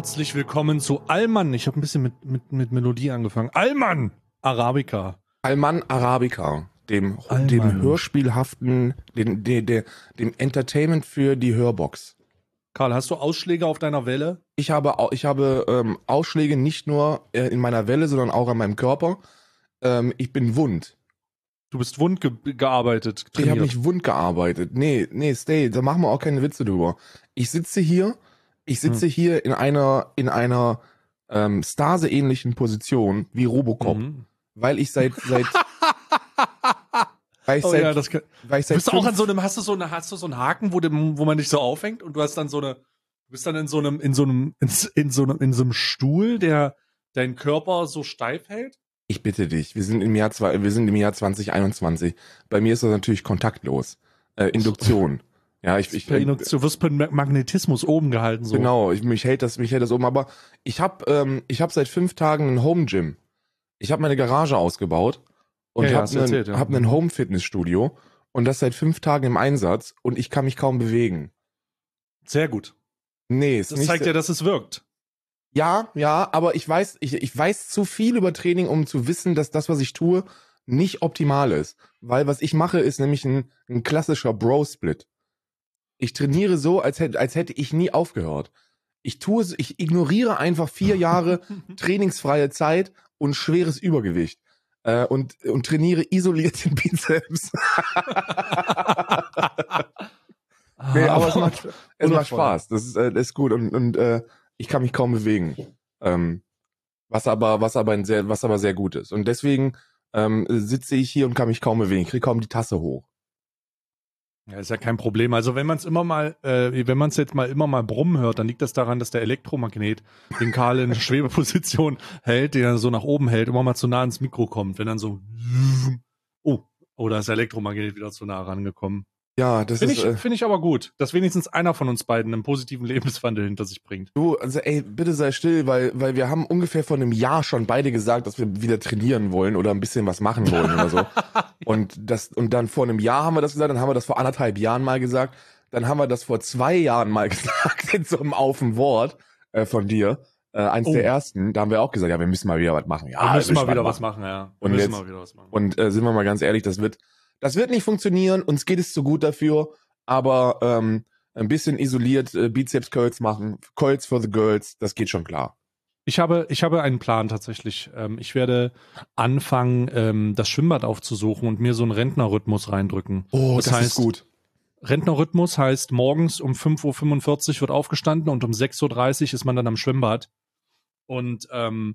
Herzlich willkommen zu Alman. Ich habe ein bisschen mit Melodie angefangen. Alman Arabica. Alman Arabica, dem Alman. hörspielhaften, dem Entertainment für die Hörbox. Karl, hast du Ausschläge auf deiner Welle? Ich habe Ausschläge nicht nur in meiner Welle, sondern auch an meinem Körper. Ich bin wund. Du bist wund gearbeitet, Ich habe mich wund gearbeitet. Nee, stay, da machen wir auch keine Witze drüber. Ich sitze hier in einer Stase-ähnlichen Position wie Robocop, weil ich seit bist du auch an so einem, hast du so einen Haken, wo man dich so aufhängt und du hast dann du bist dann in so einem Stuhl, der deinen Körper so steif hält? Ich bitte dich, wir sind im Jahr 2021. Bei mir ist das natürlich kontaktlos. Induktion. Ja, du wirst per Magnetismus oben gehalten, so. Genau, mich hält das oben, aber ich hab seit 5 Tagen ein Home Gym. Ich habe meine Garage ausgebaut und hab ein Home Fitnessstudio und das seit 5 Tagen im Einsatz und ich kann mich kaum bewegen. Sehr gut. Nee, das zeigt ja, dass es wirkt. Ja, aber ich weiß zu viel über Training, um zu wissen, dass das, was ich tue, nicht optimal ist. Weil was ich mache, ist nämlich ein klassischer Bro-Split. Ich trainiere so, als hätte ich nie aufgehört. Ich ignoriere einfach 4 Jahre trainingsfreie Zeit und schweres Übergewicht. Und trainiere isoliert den Bizeps. Nee, aber es macht Spaß. Das ist gut und ich kann mich kaum bewegen. Was aber sehr gut ist. Und deswegen sitze ich hier und kann mich kaum bewegen. Ich kriege kaum die Tasse hoch. Ja, ist ja kein Problem. Also wenn man es immer mal brummen hört, dann liegt das daran, dass der Elektromagnet den Karl in Schwebeposition hält, den er so nach oben hält, immer mal zu nah ins Mikro kommt. Wenn dann so, da ist der Elektromagnet wieder zu nah rangekommen. Ja, das Finde ich aber gut, dass wenigstens einer von uns beiden einen positiven Lebenswandel hinter sich bringt. Du, also bitte sei still, weil wir haben ungefähr vor einem Jahr schon beide gesagt, dass wir wieder trainieren wollen oder ein bisschen was machen wollen oder so. Und dann vor einem Jahr haben wir das gesagt, dann haben wir das vor 1,5 Jahren mal gesagt, dann haben wir das vor 2 Jahren mal gesagt, in so einem Auf dem Wort von dir. Eins der ersten, da haben wir auch gesagt, ja, wir müssen mal wieder was machen. Ja, wir müssen mal wieder was machen, ja. Und sind wir mal ganz ehrlich, das wird nicht funktionieren, uns geht es zu gut dafür, aber ein bisschen isoliert Bizeps-Curls machen, Curls for the Girls, das geht schon klar. Ich habe einen Plan tatsächlich. Ich werde anfangen, das Schwimmbad aufzusuchen und mir so einen Rentnerrhythmus reindrücken. Oh, das heißt, ist gut. Rentnerrhythmus heißt, morgens um 5:45 Uhr wird aufgestanden und um 6:30 Uhr ist man dann am Schwimmbad. Und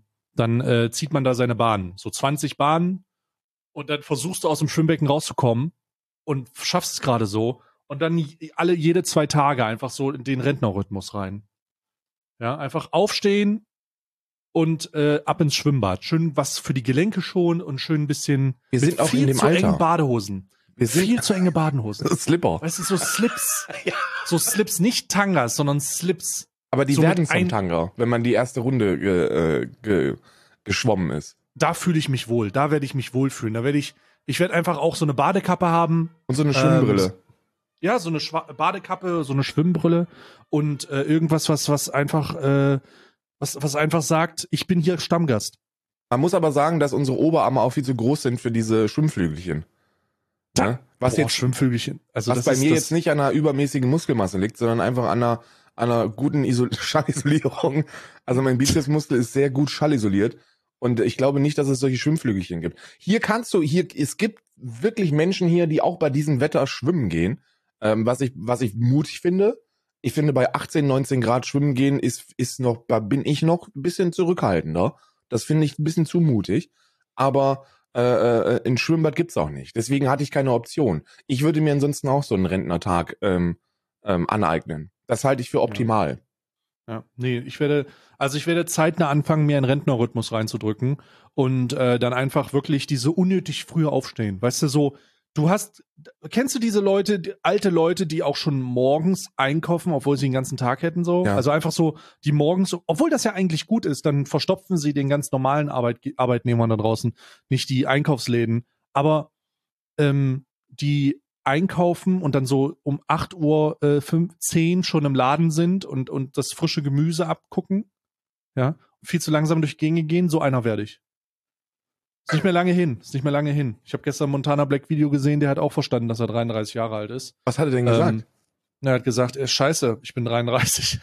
dann zieht man da seine Bahnen. So 20 Bahnen. Und dann versuchst du aus dem Schwimmbecken rauszukommen und schaffst es gerade so. Und dann jede 2 Tage einfach so in den Rentnerrhythmus rein. Ja, einfach aufstehen und ab ins Schwimmbad. Schön was für die Gelenke schon und schön ein bisschen wir sind auch in dem Alter. Engen Badehosen. Viel zu enge Badehosen. Slipper. Weißt du, so Slips. Ja. So Slips, nicht Tangas, sondern Slips. Aber die so werden zum Tanga, wenn man die erste Runde geschwommen ist. Da fühle ich mich wohl. Da werde ich mich wohlfühlen. Ich werde einfach auch so eine Badekappe haben. Und so eine Schwimmbrille. Ja, so eine Badekappe, so eine Schwimmbrille und irgendwas, was einfach sagt, ich bin hier Stammgast. Man muss aber sagen, dass unsere Oberarme auch viel zu groß sind für diese Schwimmflügelchen. Ja? Schwimmflügelchen. Also was bei mir jetzt nicht an einer übermäßigen Muskelmasse liegt, sondern einfach an einer guten Schallisolierung. Also mein Bizepsmuskel ist sehr gut schallisoliert. Und ich glaube nicht, dass es solche Schwimmflügelchen gibt. Es gibt wirklich Menschen hier, die auch bei diesem Wetter schwimmen gehen. Was ich mutig finde. Ich finde, bei 18, 19 Grad schwimmen gehen bin ich noch ein bisschen zurückhaltender. Das finde ich ein bisschen zu mutig. Aber ein Schwimmbad gibt's auch nicht. Deswegen hatte ich keine Option. Ich würde mir ansonsten auch so einen Rentnertag aneignen. Das halte ich für optimal. Ja, nee, ich werde zeitnah anfangen, mir einen Rentnerrhythmus reinzudrücken und dann einfach wirklich diese unnötig früher aufstehen. Weißt du, so, kennst du diese alte Leute, die auch schon morgens einkaufen, obwohl sie den ganzen Tag hätten so? Ja. Also einfach so, die morgens, obwohl das ja eigentlich gut ist, dann verstopfen sie den ganz normalen Arbeitnehmern da draußen, nicht die Einkaufsläden, aber die einkaufen und dann so um 8:10 Uhr schon im Laden sind und das frische Gemüse abgucken. ja, viel zu langsam durch Gänge gehen, so einer werde ich. Ist nicht mehr lange hin. Ich habe gestern Montana Black Video gesehen, der hat auch verstanden, dass er 33 Jahre alt ist. Was hat er denn gesagt? Er hat gesagt, scheiße, ich bin 33.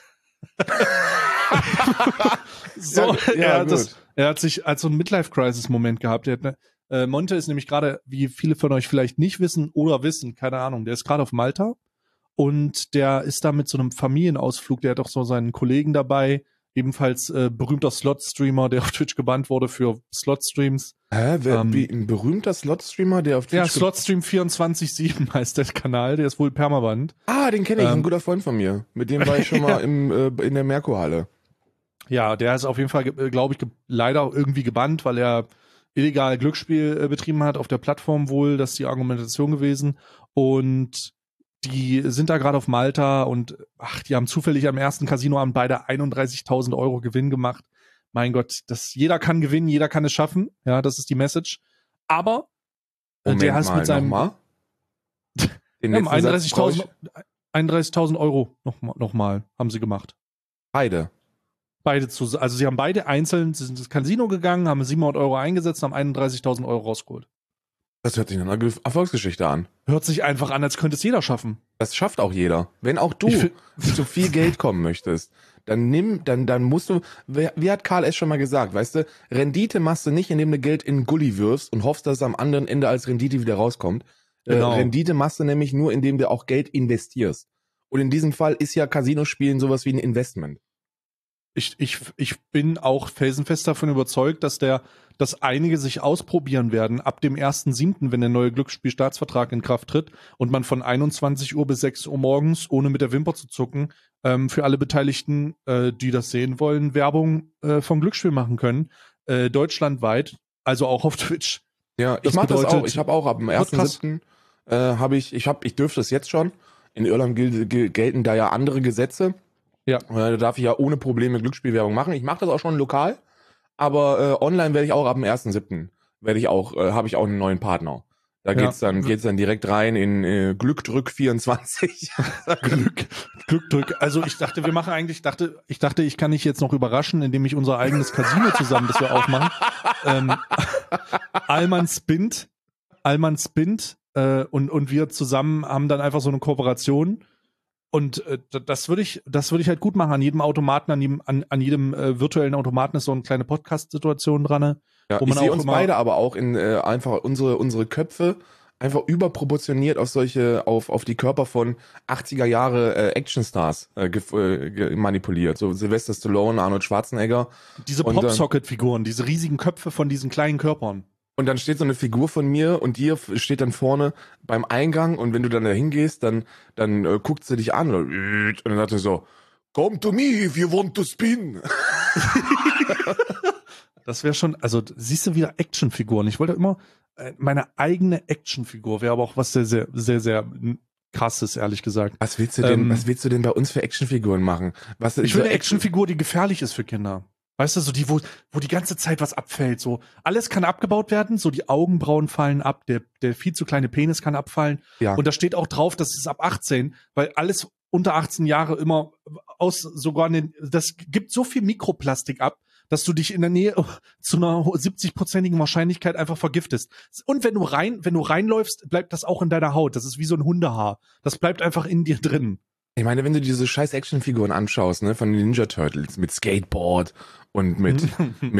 So, er hat sich als so ein Midlife-Crisis-Moment gehabt. Monte ist nämlich gerade, wie viele von euch vielleicht nicht wissen oder wissen, keine Ahnung, der ist gerade auf Malta und der ist da mit so einem Familienausflug, der hat auch so seinen Kollegen dabei, ebenfalls berühmter Slot-Streamer, der auf Twitch gebannt wurde für Slot-Streams. Wie ein berühmter Slot-Streamer, der auf Twitch... Ja, Slotstream 24/7 heißt der Kanal, der ist wohl permanent. Ah, den kenne ich, ein guter Freund von mir. Mit dem war ich schon mal in der Merkur-Halle. Ja, der ist auf jeden Fall, glaube ich, leider irgendwie gebannt, weil er illegal Glücksspiel betrieben hat auf der Plattform wohl. Das ist die Argumentation gewesen. Und die sind da gerade auf Malta und die haben zufällig am ersten Casinoabend beide 31.000 € Gewinn gemacht. Mein Gott, jeder kann gewinnen, jeder kann es schaffen. Ja, das ist die Message. Aber der ist mit seinem... Den 31.000 € nochmal haben sie gemacht. Beide also sie haben beide einzeln, sie sind ins Casino gegangen, haben 700 € eingesetzt, haben 31.000 € rausgeholt. Das hört sich nach einer Erfolgsgeschichte an. Hört sich einfach an, als könnte es jeder schaffen. Das schafft auch jeder. Wenn auch du zu viel Geld kommen möchtest, dann musst du, wie hat Karl S. schon mal gesagt, weißt du, Rendite machst du nicht, indem du Geld in einen Gully wirfst und hoffst, dass es am anderen Ende als Rendite wieder rauskommt. Genau. Rendite machst du nämlich nur, indem du auch Geld investierst. Und in diesem Fall ist ja Casinospielen sowas wie ein Investment. Ich bin auch felsenfest davon überzeugt, dass einige sich ausprobieren werden ab dem 1.7., wenn der neue Glücksspielstaatsvertrag in Kraft tritt und man von 21 Uhr bis 6 Uhr morgens, ohne mit der Wimper zu zucken, für alle Beteiligten, die das sehen wollen, Werbung vom Glücksspiel machen können. Deutschlandweit, also auch auf Twitch. Ja, ich mache das auch. Ich habe auch ab dem 1.7. Ich dürfte es jetzt schon. In Irland gelten da ja andere Gesetze. Ja. Da darf ich ja ohne Probleme Glücksspielwerbung machen. Ich mache das auch schon lokal, aber online werde ich auch ab dem 1.7. habe ich auch einen neuen Partner. Da geht's dann direkt rein in Glückdrück 24. Glückdrück. Also ich dachte, ich kann dich jetzt noch überraschen, indem ich unser eigenes Casino zusammen, das wir aufmachen. Allmann spinnt und wir zusammen haben dann einfach so eine Kooperation. Und das würde ich halt gut machen. An jedem Automaten, an jedem virtuellen Automaten ist so eine kleine Podcast-Situation dran. Ja, wo man ich sehe uns beide aber auch in einfach unsere Köpfe einfach überproportioniert auf die Körper von 80er Jahre Actionstars manipuliert. So Sylvester Stallone, Arnold Schwarzenegger. Diese Popsocket-Figuren, diese riesigen Köpfe von diesen kleinen Körpern. Und dann steht so eine Figur von mir und dir steht dann vorne beim Eingang und wenn du dann da hingehst, dann guckt sie dich an und dann sagt sie so, come to me if you want to spin. Das wäre schon, also siehst du wieder Actionfiguren. Ich wollte immer, meine eigene Actionfigur wäre aber auch was sehr, sehr, sehr, sehr krasses, ehrlich gesagt. Was willst du denn bei uns für Actionfiguren machen? Ich will eine Actionfigur, die gefährlich ist für Kinder. Weißt du, so die, wo die ganze Zeit was abfällt, so. Alles kann abgebaut werden, so die Augenbrauen fallen ab, der viel zu kleine Penis kann abfallen. Ja. Und da steht auch drauf, das ist ab 18, weil alles unter 18 Jahre immer das gibt so viel Mikroplastik ab, dass du dich in der Nähe zu einer 70%igen Wahrscheinlichkeit einfach vergiftest. Und wenn du reinläufst, bleibt das auch in deiner Haut. Das ist wie so ein Hundehaar. Das bleibt einfach in dir drin. Ich meine, wenn du diese scheiß Actionfiguren anschaust, ne, von den Ninja Turtles mit Skateboard und mit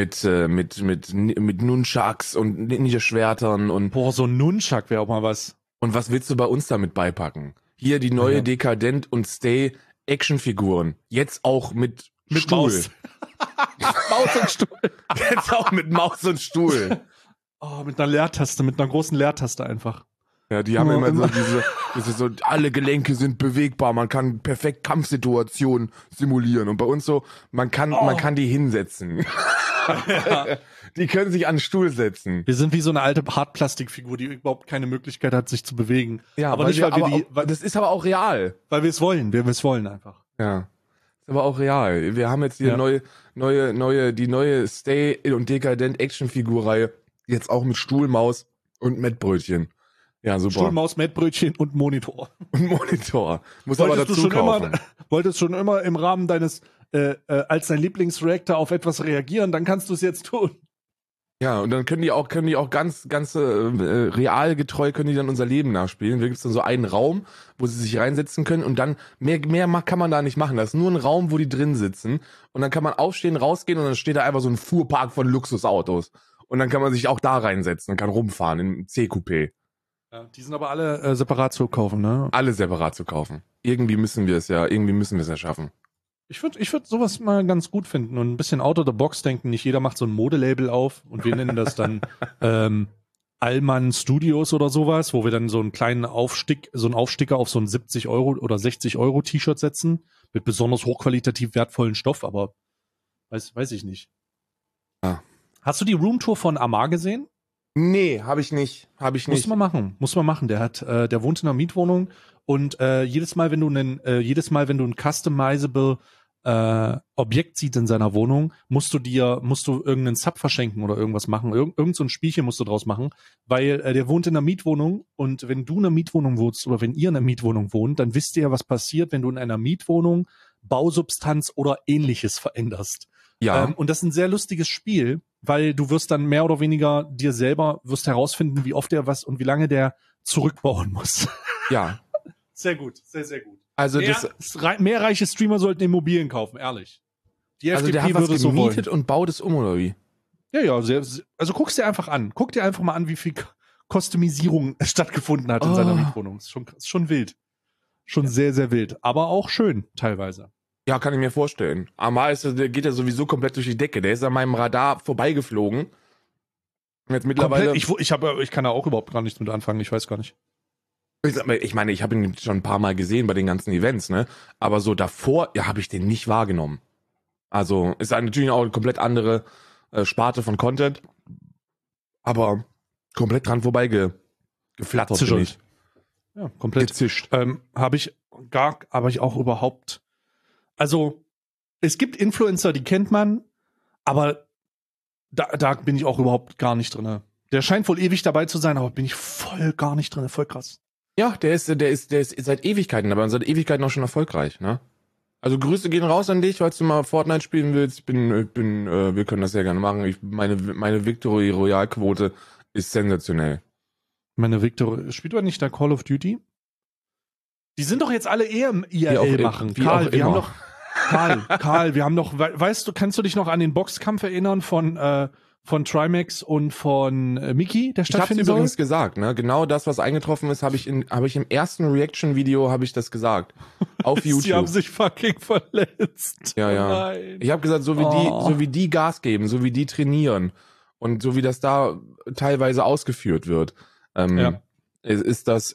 Nunchucks und Ninja-Schwertern und... Boah, so ein Nunchuck wäre auch mal was. Und was willst du bei uns damit beipacken? Hier die neue Dekadent und Stay Actionfiguren. Jetzt auch mit Stuhl. Maus. Maus und Stuhl. Jetzt auch mit Maus und Stuhl. Oh, mit einer Leertaste, mit einer großen Leertaste einfach. Ja, die haben immer so diese alle Gelenke sind bewegbar, man kann perfekt Kampfsituationen simulieren und bei uns so, man kann die hinsetzen. Ja. Die können sich an den Stuhl setzen. Wir sind wie so eine alte Hartplastikfigur, die überhaupt keine Möglichkeit hat, sich zu bewegen. Ja, aber nicht, das ist aber auch real. Weil wir es wollen, einfach. Ja. Ist aber auch real. Wir haben jetzt die neue Stay und Dekadent Actionfigurreihe jetzt auch mit Stuhlmaus und Mettbrötchen. Ja, super. Stuhlmaus, Mettbrötchen und Monitor. Und Monitor. Muss aber dazu kaufen. Wolltest schon immer im Rahmen deines als dein Lieblingsreactor auf etwas reagieren, dann kannst du es jetzt tun. Ja, und dann können die auch ganz realgetreu können die dann unser Leben nachspielen. Da gibt's dann so einen Raum, wo sie sich reinsetzen können und dann mehr kann man da nicht machen. Das ist nur ein Raum, wo die drin sitzen und dann kann man aufstehen, rausgehen und dann steht da einfach so ein Fuhrpark von Luxusautos. Und dann kann man sich auch da reinsetzen und kann rumfahren im C-Coupé. Ja, die sind aber alle separat zu kaufen, ne? Alle separat zu kaufen. Irgendwie müssen wir es ja schaffen. Ich würd sowas mal ganz gut finden und ein bisschen out of the box denken. Nicht jeder macht so ein Modelabel auf und wir nennen das dann Allmann Studios oder sowas, wo wir dann so einen kleinen Aufsticker auf so ein 70 Euro oder 60 Euro T-Shirt setzen mit besonders hochqualitativ wertvollen Stoff, aber weiß ich nicht. Ja. Hast du die Roomtour von Amar gesehen? Nee, hab ich nicht. Muss man machen. Der wohnt in einer Mietwohnung und jedes Mal, wenn du ein customizable Objekt siehst in seiner Wohnung, musst du irgendeinen Sub verschenken oder irgendwas machen. Irgend so ein Spielchen musst du draus machen, weil der wohnt in einer Mietwohnung und wenn du in einer Mietwohnung wohnst oder wenn ihr in einer Mietwohnung wohnt, dann wisst ihr ja, was passiert, wenn du in einer Mietwohnung Bausubstanz oder Ähnliches veränderst. Ja. Und das ist ein sehr lustiges Spiel, weil du wirst dann mehr oder weniger dir selber herausfinden, wie oft der was und wie lange der zurückbauen muss. Ja. Sehr gut, sehr, sehr gut. Also mehr reiche Streamer sollten Immobilien kaufen, ehrlich. Die also FDP der hat was würde so wollen. gemietet und baut es um, oder wie? Ja, also guck's dir einfach an. Guck dir einfach mal an, wie viel Customisierung stattgefunden hat in seiner Mietwohnung. Ist schon wild. Schon sehr, sehr wild. Aber auch schön, teilweise. Ja, kann ich mir vorstellen. Amar der geht ja sowieso komplett durch die Decke. Der ist an meinem Radar vorbeigeflogen. Und jetzt mittlerweile. Ich kann da auch überhaupt gar nichts mit anfangen. Ich weiß gar nicht. Ich meine, ich habe ihn schon ein paar Mal gesehen bei den ganzen Events, ne? Aber so davor, ja, habe ich den nicht wahrgenommen. Also ist natürlich auch eine komplett andere Sparte von Content, aber komplett dran geflattert bin ich. Ja, komplett gezischt. Habe ich auch überhaupt. Also es gibt Influencer, die kennt man, aber da bin ich auch überhaupt gar nicht drin. Der scheint wohl ewig dabei zu sein, aber bin ich voll gar nicht drin. Voll krass. Ja, der ist seit Ewigkeiten dabei und seit Ewigkeiten auch schon erfolgreich, ne? Also Grüße gehen raus an dich, falls du mal Fortnite spielen willst. Wir können das sehr gerne machen. Meine Victory Royale Quote ist sensationell. Spielt man nicht da Call of Duty? Die sind doch jetzt alle eher im IRL machen. Karl, wir haben doch, weißt du, kannst du dich noch an den Boxkampf erinnern von Trimax und von Mickey, der stattfinden soll? Ich hab's übrigens gesagt, ne? Genau das, was eingetroffen ist, habe ich im ersten Reaction-Video das gesagt. Auf YouTube. Die haben sich fucking verletzt. Ja, ja. Nein. Ich habe gesagt, so wie die Gas geben, so wie die trainieren und so wie das da teilweise ausgeführt wird, ist das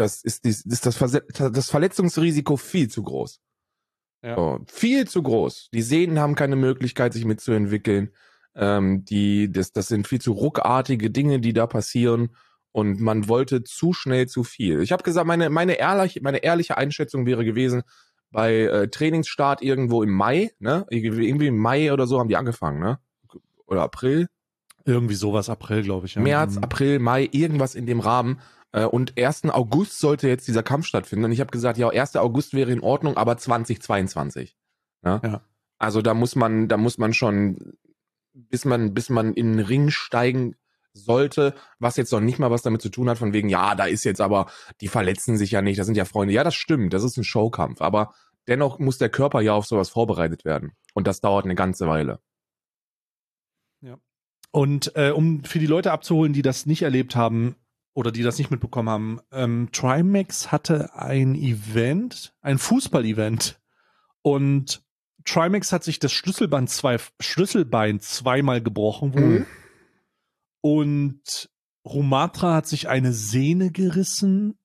Verletzungsrisiko viel zu groß. Ja. So, viel zu groß. Die Sehnen haben keine Möglichkeit, sich mitzuentwickeln. Das sind viel zu ruckartige Dinge, die da passieren. Und man wollte zu schnell zu viel. Ich habe gesagt, meine ehrliche Einschätzung wäre gewesen, bei Trainingsstart irgendwo im Mai, ne? Irgendwie im Mai oder so haben die angefangen, ne? Oder April? Irgendwie sowas, April, glaube ich. Ja. März, April, Mai, irgendwas in dem Rahmen. Und 1. August sollte jetzt dieser Kampf stattfinden. Und ich habe gesagt, ja, 1. August wäre in Ordnung, aber 2022. Ne? Ja. Also da muss man schon, bis man in den Ring steigen sollte, was jetzt noch nicht mal was damit zu tun hat, von wegen, ja, da ist jetzt aber, die verletzen sich ja nicht, das sind ja Freunde. Ja, das stimmt, das ist ein Showkampf, aber dennoch muss der Körper ja auf sowas vorbereitet werden. Und das dauert eine ganze Weile. Ja. Und um für die Leute abzuholen, die das nicht erlebt haben oder die das nicht mitbekommen haben, Trimax hatte ein Fußball-Event und Trimax hat sich das Schlüsselbein zweimal gebrochen wohl. Und Rumatra hat sich eine Sehne gerissen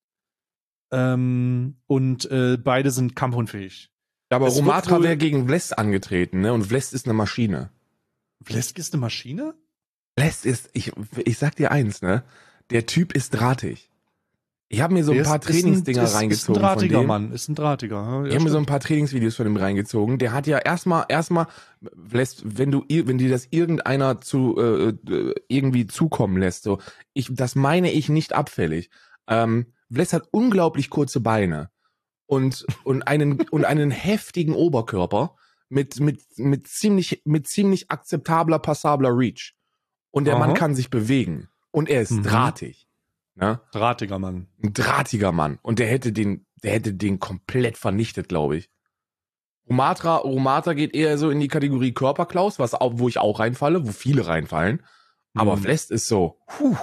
und beide sind kampfunfähig. Ja, aber Rumatra wäre gegen Vlesk angetreten, ne? Und Vlesk ist eine Maschine. Vlesk ist eine Maschine? Vlesk ist, ich sag dir eins, ne? Der Typ ist drahtig. Ich habe mir so ein paar Trainingsdinger reingezogen. Ist ein drahtiger Mann, ist ein drahtiger. Ja, ich habe mir so ein paar Trainingsvideos von ihm reingezogen. Der hat ja erstmal, wenn dir das irgendeiner irgendwie zukommen lässt, so, das meine ich nicht abfällig. Vlesk hat unglaublich kurze Beine und einen heftigen Oberkörper mit ziemlich akzeptabler, passabler Reach. Und der Mann kann sich bewegen. Und er ist drahtig. Ne? Drahtiger Mann. Ein drahtiger Mann. Und der hätte den komplett vernichtet, glaube ich. Romata geht eher so in die Kategorie Körperklaus, wo ich auch reinfalle, wo viele reinfallen. Aber Vlest ist so,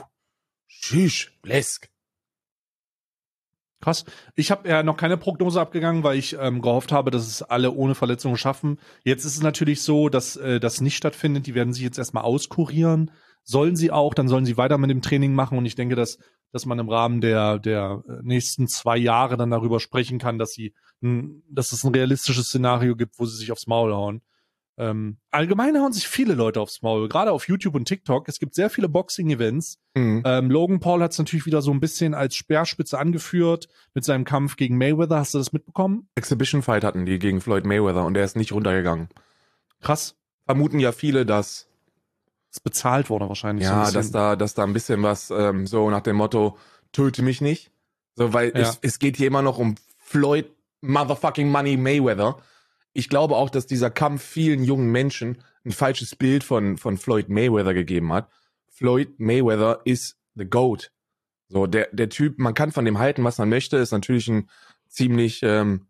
Blesk. Krass. Ich habe ja noch keine Prognose abgegangen, weil ich gehofft habe, dass es alle ohne Verletzungen schaffen. Jetzt ist es natürlich so, dass das nicht stattfindet. Die werden sich jetzt erstmal auskurieren. Sollen sie auch, dann sollen sie weiter mit dem Training machen. Und ich denke, dass man im Rahmen der nächsten 2 Jahre dann darüber sprechen kann, dass es ein realistisches Szenario gibt, wo sie sich aufs Maul hauen. Allgemein hauen sich viele Leute aufs Maul, gerade auf YouTube und TikTok. Es gibt sehr viele Boxing-Events. Logan Paul hat es natürlich wieder so ein bisschen als Speerspitze angeführt mit seinem Kampf gegen Mayweather. Hast du das mitbekommen? Exhibition-Fight hatten die gegen Floyd Mayweather und der ist nicht runtergegangen. Krass. Vermuten ja viele, dass ist bezahlt wurde wahrscheinlich. Ja, so dass da ein bisschen was so nach dem Motto, töte mich nicht. So, weil es geht hier immer noch um Floyd Motherfucking Money Mayweather. Ich glaube auch, dass dieser Kampf vielen jungen Menschen ein falsches Bild von Floyd Mayweather gegeben hat. Floyd Mayweather ist the GOAT. So, der Typ, man kann von dem halten, was man möchte, ist natürlich ein ziemlich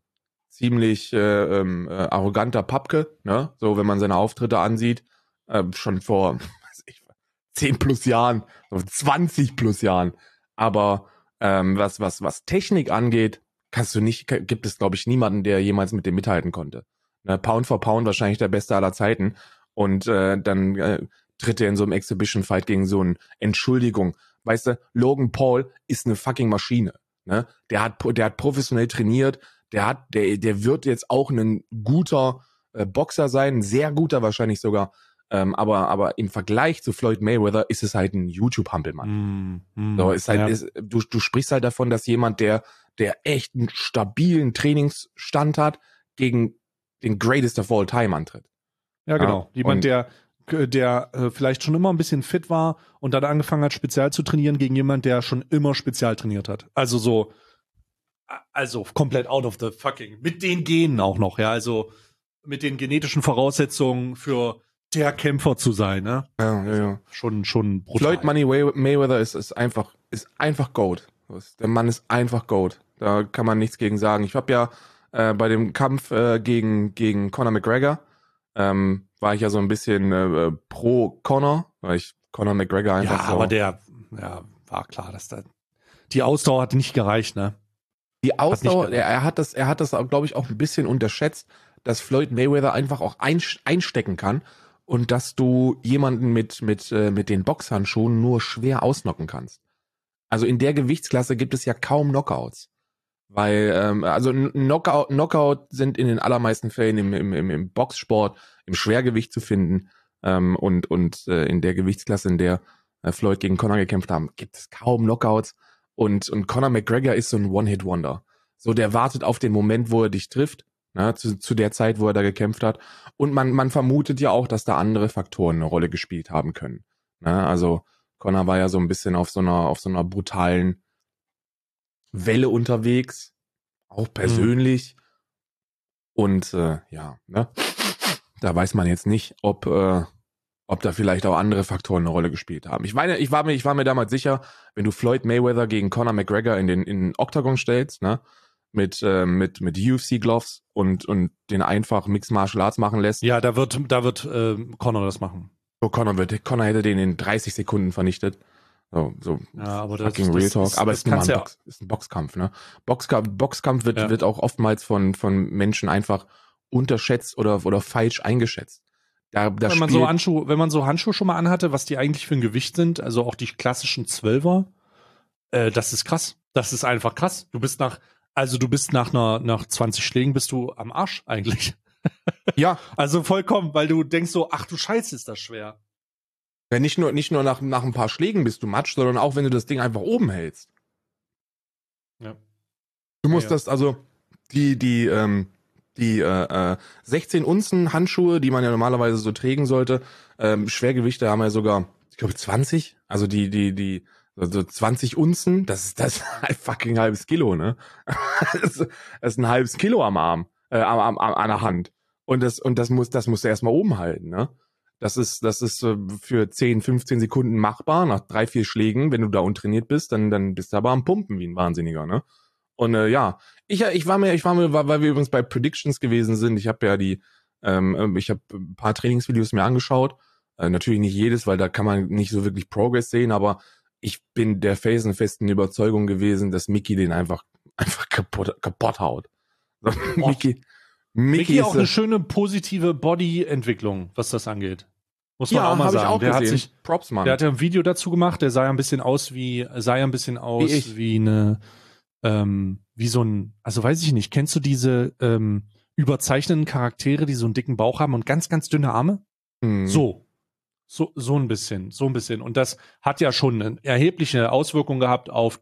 arroganter Pappke, ne? So, wenn man seine Auftritte ansieht, schon vor 10 plus Jahren, 20 plus Jahren. Aber was Technik angeht, gibt es, glaube ich, niemanden, der jemals mit dem mithalten konnte. Ne, Pound for Pound wahrscheinlich der Beste aller Zeiten. Und dann tritt er in so einem Exhibition-Fight gegen so ein Entschuldigung. Weißt du, Logan Paul ist eine fucking Maschine. Ne? Der hat professionell trainiert. Der wird jetzt auch ein guter Boxer sein, ein sehr guter wahrscheinlich sogar. Aber im Vergleich zu Floyd Mayweather ist es halt ein YouTube-Hampelmann. So, ist halt, du sprichst halt davon, dass jemand, der echt einen stabilen Trainingsstand hat, gegen den Greatest of All Time antritt. Ja, genau. Jemand, der vielleicht schon immer ein bisschen fit war und dann angefangen hat, spezial zu trainieren, gegen jemand, der schon immer spezial trainiert hat. Also komplett out of the fucking, mit den Genen auch noch, ja, also mit den genetischen Voraussetzungen für der Kämpfer zu sein, ne? Ja. Schon brutal. Floyd Money Mayweather ist einfach GOAT. Der Mann ist einfach GOAT. Da kann man nichts gegen sagen. Ich habe ja bei dem Kampf gegen Conor McGregor war ich ja so ein bisschen pro Conor, weil ich Conor McGregor einfach so... aber war klar, dass die Ausdauer hat nicht gereicht, ne? Die Ausdauer, er hat das, glaube ich, auch ein bisschen unterschätzt, dass Floyd Mayweather einfach auch einstecken kann und dass du jemanden mit den Boxhandschuhen nur schwer ausnocken kannst. Also in der Gewichtsklasse gibt es ja kaum Knockouts. Weil, also Knockout sind in den allermeisten Fällen im Boxsport, im Schwergewicht zu finden. Und in der Gewichtsklasse, in der Floyd gegen Conor gekämpft haben, gibt es kaum Knockouts. Und Conor McGregor ist so ein One-Hit-Wonder. So, der wartet auf den Moment, wo er dich trifft, ne, zu der Zeit, wo er da gekämpft hat. Und man vermutet ja auch, dass da andere Faktoren eine Rolle gespielt haben können. Ne, also Conor war ja so ein bisschen auf so einer brutalen Welle unterwegs, auch persönlich. Und ne, da weiß man jetzt nicht, ob da vielleicht auch andere Faktoren eine Rolle gespielt haben. Ich meine, ich war mir damals sicher, wenn du Floyd Mayweather gegen Conor McGregor in den Octagon stellst, ne, mit UFC Gloves und den einfach Mixed Martial Arts machen lässt. Ja, da wird Conor das machen. So, Conor hätte den in 30 Sekunden vernichtet. So ja, aber fucking Real Talk. Aber es ist ein Boxkampf, ne? Boxkampf wird auch oftmals von Menschen einfach unterschätzt oder falsch eingeschätzt. Wenn man so Handschuhe schon mal anhatte, was die eigentlich für ein Gewicht sind, also auch die klassischen 12er, das ist krass. Das ist einfach krass. Du bist nach 20 Schlägen bist du am Arsch eigentlich. Ja. Also vollkommen, weil du denkst so, ach du Scheiße, ist das schwer. Ja, nicht nur nach ein paar Schlägen bist du matsch, sondern auch, wenn du das Ding einfach oben hältst. Ja. Du musst das, also die 16 Unzen Handschuhe, die man ja normalerweise so tragen sollte, Schwergewichte haben ja sogar, ich glaube 20, also also 20 Unzen, das ist ein fucking halbes Kilo, ne? Das ist ein halbes Kilo am Arm, an der Hand. Und das musst du erstmal oben halten, ne? Das ist für 10, 15 Sekunden machbar, nach 3, 4 Schlägen, wenn du da untrainiert bist, dann bist du aber am Pumpen wie ein Wahnsinniger, ne? Und ja, ich war mir, weil wir übrigens bei Predictions gewesen sind, ich habe ich habe ein paar Trainingsvideos mir angeschaut, natürlich nicht jedes, weil da kann man nicht so wirklich Progress sehen, aber ich bin der felsenfesten Überzeugung gewesen, dass Mickey den einfach kaputt haut. So, Mickey auch eine schöne positive Body-Entwicklung, was das angeht. Muss man auch mal sagen. Auch der gesehen. hat sich, Props, Mann. Der hat ja ein Video dazu gemacht, der sah ja ein bisschen aus wie eine, wie so ein, also weiß ich nicht, kennst du diese überzeichneten Charaktere, die so einen dicken Bauch haben und ganz, ganz dünne Arme? So ein bisschen. Und das hat ja schon eine erhebliche Auswirkung gehabt auf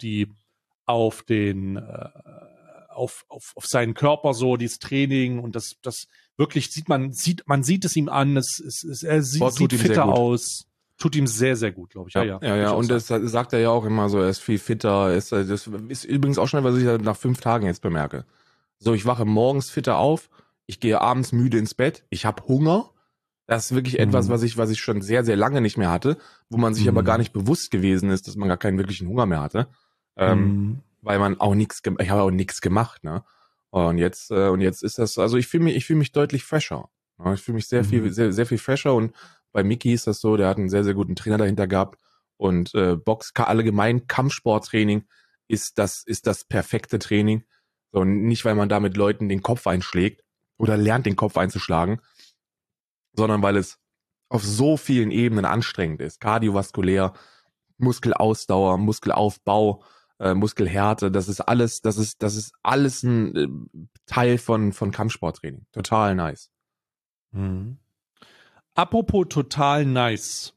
seinen Körper, so dieses Training, und das wirklich man sieht es ihm an, er sieht fitter aus. Tut ihm sehr, sehr gut, glaube ich. Ja. Und das sagt er ja auch immer so, er ist viel fitter. Das ist übrigens auch schon, was ich nach 5 Tagen jetzt bemerke. So, ich wache morgens fitter auf, ich gehe abends müde ins Bett, ich habe Hunger. Das ist wirklich etwas, was ich schon sehr, sehr lange nicht mehr hatte, wo man sich aber gar nicht bewusst gewesen ist, dass man gar keinen wirklichen Hunger mehr hatte. Weil man auch ich habe auch nichts gemacht, ne? Und jetzt ist das, also ich fühle mich deutlich fresher. Ich fühle mich sehr viel fresher, und bei Mickey ist das so, der hat einen sehr, sehr guten Trainer dahinter gehabt, und allgemein Kampfsporttraining ist das perfekte Training. So, nicht, weil man da mit Leuten den Kopf einschlägt oder lernt, den Kopf einzuschlagen, sondern weil es auf so vielen Ebenen anstrengend ist. Kardiovaskulär, Muskelausdauer, Muskelaufbau, Muskelhärte, das ist alles ein Teil von Kampfsporttraining. Total nice. Apropos total nice.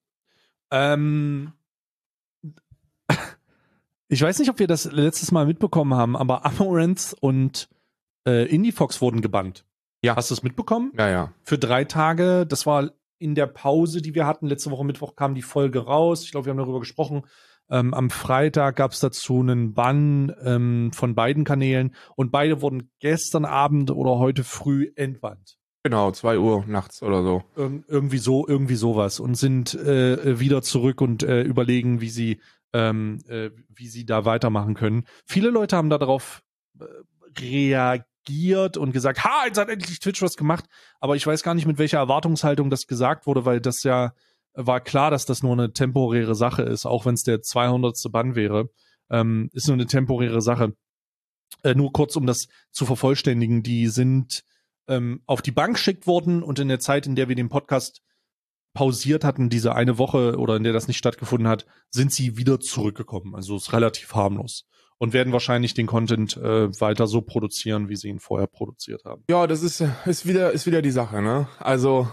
Ich weiß nicht, ob wir das letztes Mal mitbekommen haben, aber Amaranth und Indie-Fox wurden gebannt. Ja. Hast du es mitbekommen? Ja. Für 3 Tage. Das war in der Pause, die wir hatten. Letzte Woche Mittwoch kam die Folge raus. Ich glaube, wir haben darüber gesprochen. Am Freitag gab es dazu einen Bann von beiden Kanälen, und beide wurden gestern Abend oder heute früh entbannt. Genau, 2 Uhr nachts oder so. Irgendwie sowas, und sind wieder zurück und überlegen, wie sie da weitermachen können. Viele Leute haben darauf reagiert und gesagt, jetzt hat endlich Twitch was gemacht, aber ich weiß gar nicht, mit welcher Erwartungshaltung das gesagt wurde, weil das ja war klar, dass das nur eine temporäre Sache ist, auch wenn es der 200. Bann wäre, ist nur eine temporäre Sache. Nur kurz, um das zu vervollständigen, die sind auf die Bank geschickt worden, und in der Zeit, in der wir den Podcast pausiert hatten, diese eine Woche oder in der das nicht stattgefunden hat, sind sie wieder zurückgekommen. Also ist relativ harmlos. Und werden wahrscheinlich den Content weiter so produzieren, wie sie ihn vorher produziert haben. Ja, das ist wieder die Sache, ne? Also,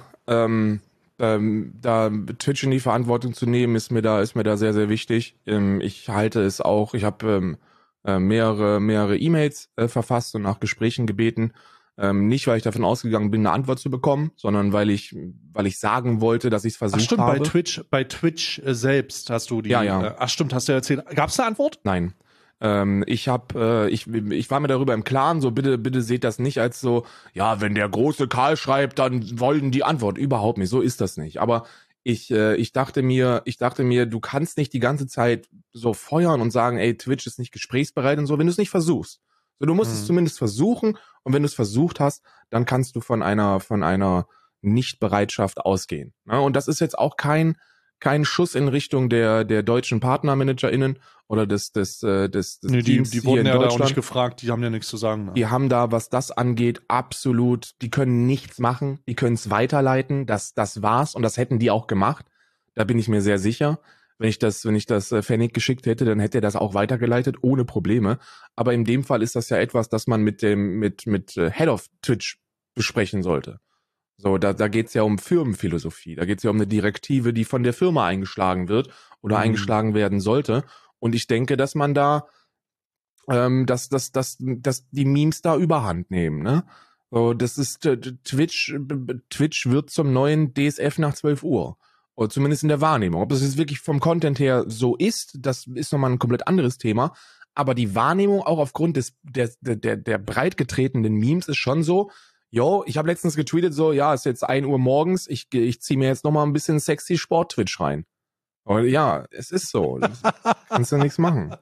da Twitch in die Verantwortung zu nehmen, ist mir da sehr, sehr wichtig. Ich halte es auch, ich habe mehrere E-Mails verfasst und nach Gesprächen gebeten. Nicht, weil ich davon ausgegangen bin, eine Antwort zu bekommen, sondern weil ich sagen wollte, dass ich es versucht habe. Ach stimmt, bei Twitch selbst hast du die. Ja. Ach stimmt, hast du ja erzählt. Gab es eine Antwort? Nein. Ich war mir darüber im Klaren, so bitte seht das nicht als so, ja, wenn der große Karl schreibt, dann wollen die Antwort. Überhaupt nicht, so ist das nicht. Aber ich dachte mir, du kannst nicht die ganze Zeit so feuern und sagen, ey, Twitch ist nicht gesprächsbereit und so, wenn du es nicht versuchst. So, du musst es zumindest versuchen, und wenn du es versucht hast, dann kannst du von einer Nichtbereitschaft ausgehen. Ne? Und das ist jetzt auch kein Schuss in Richtung der deutschen PartnermanagerInnen oder des Teams die wurden ja da auch nicht gefragt, die haben ja nichts zu sagen. Die haben da, was das angeht, absolut, die können nichts machen, die können es weiterleiten, das war's, und das hätten die auch gemacht. Da bin ich mir sehr sicher. Wenn ich das Fennec geschickt hätte, dann hätte er das auch weitergeleitet, ohne Probleme. Aber in dem Fall ist das ja etwas, das man mit Head of Twitch besprechen sollte. So, da geht's ja um Firmenphilosophie. Da geht's ja um eine Direktive, die von der Firma eingeschlagen wird oder eingeschlagen werden sollte. Und ich denke, dass man da, dass die Memes da Überhand nehmen, ne? So, das ist Twitch wird zum neuen DSF nach 12 Uhr. Oder zumindest in der Wahrnehmung. Ob das jetzt wirklich vom Content her so ist, das ist nochmal ein komplett anderes Thema. Aber die Wahrnehmung auch aufgrund der breit getretenen Memes ist schon so, yo, ich habe letztens getweetet so, ja, ist jetzt 1 Uhr morgens, ich ziehe mir jetzt nochmal ein bisschen sexy Sport-Twitch rein. Und ja, es ist so. Kannst du nichts machen.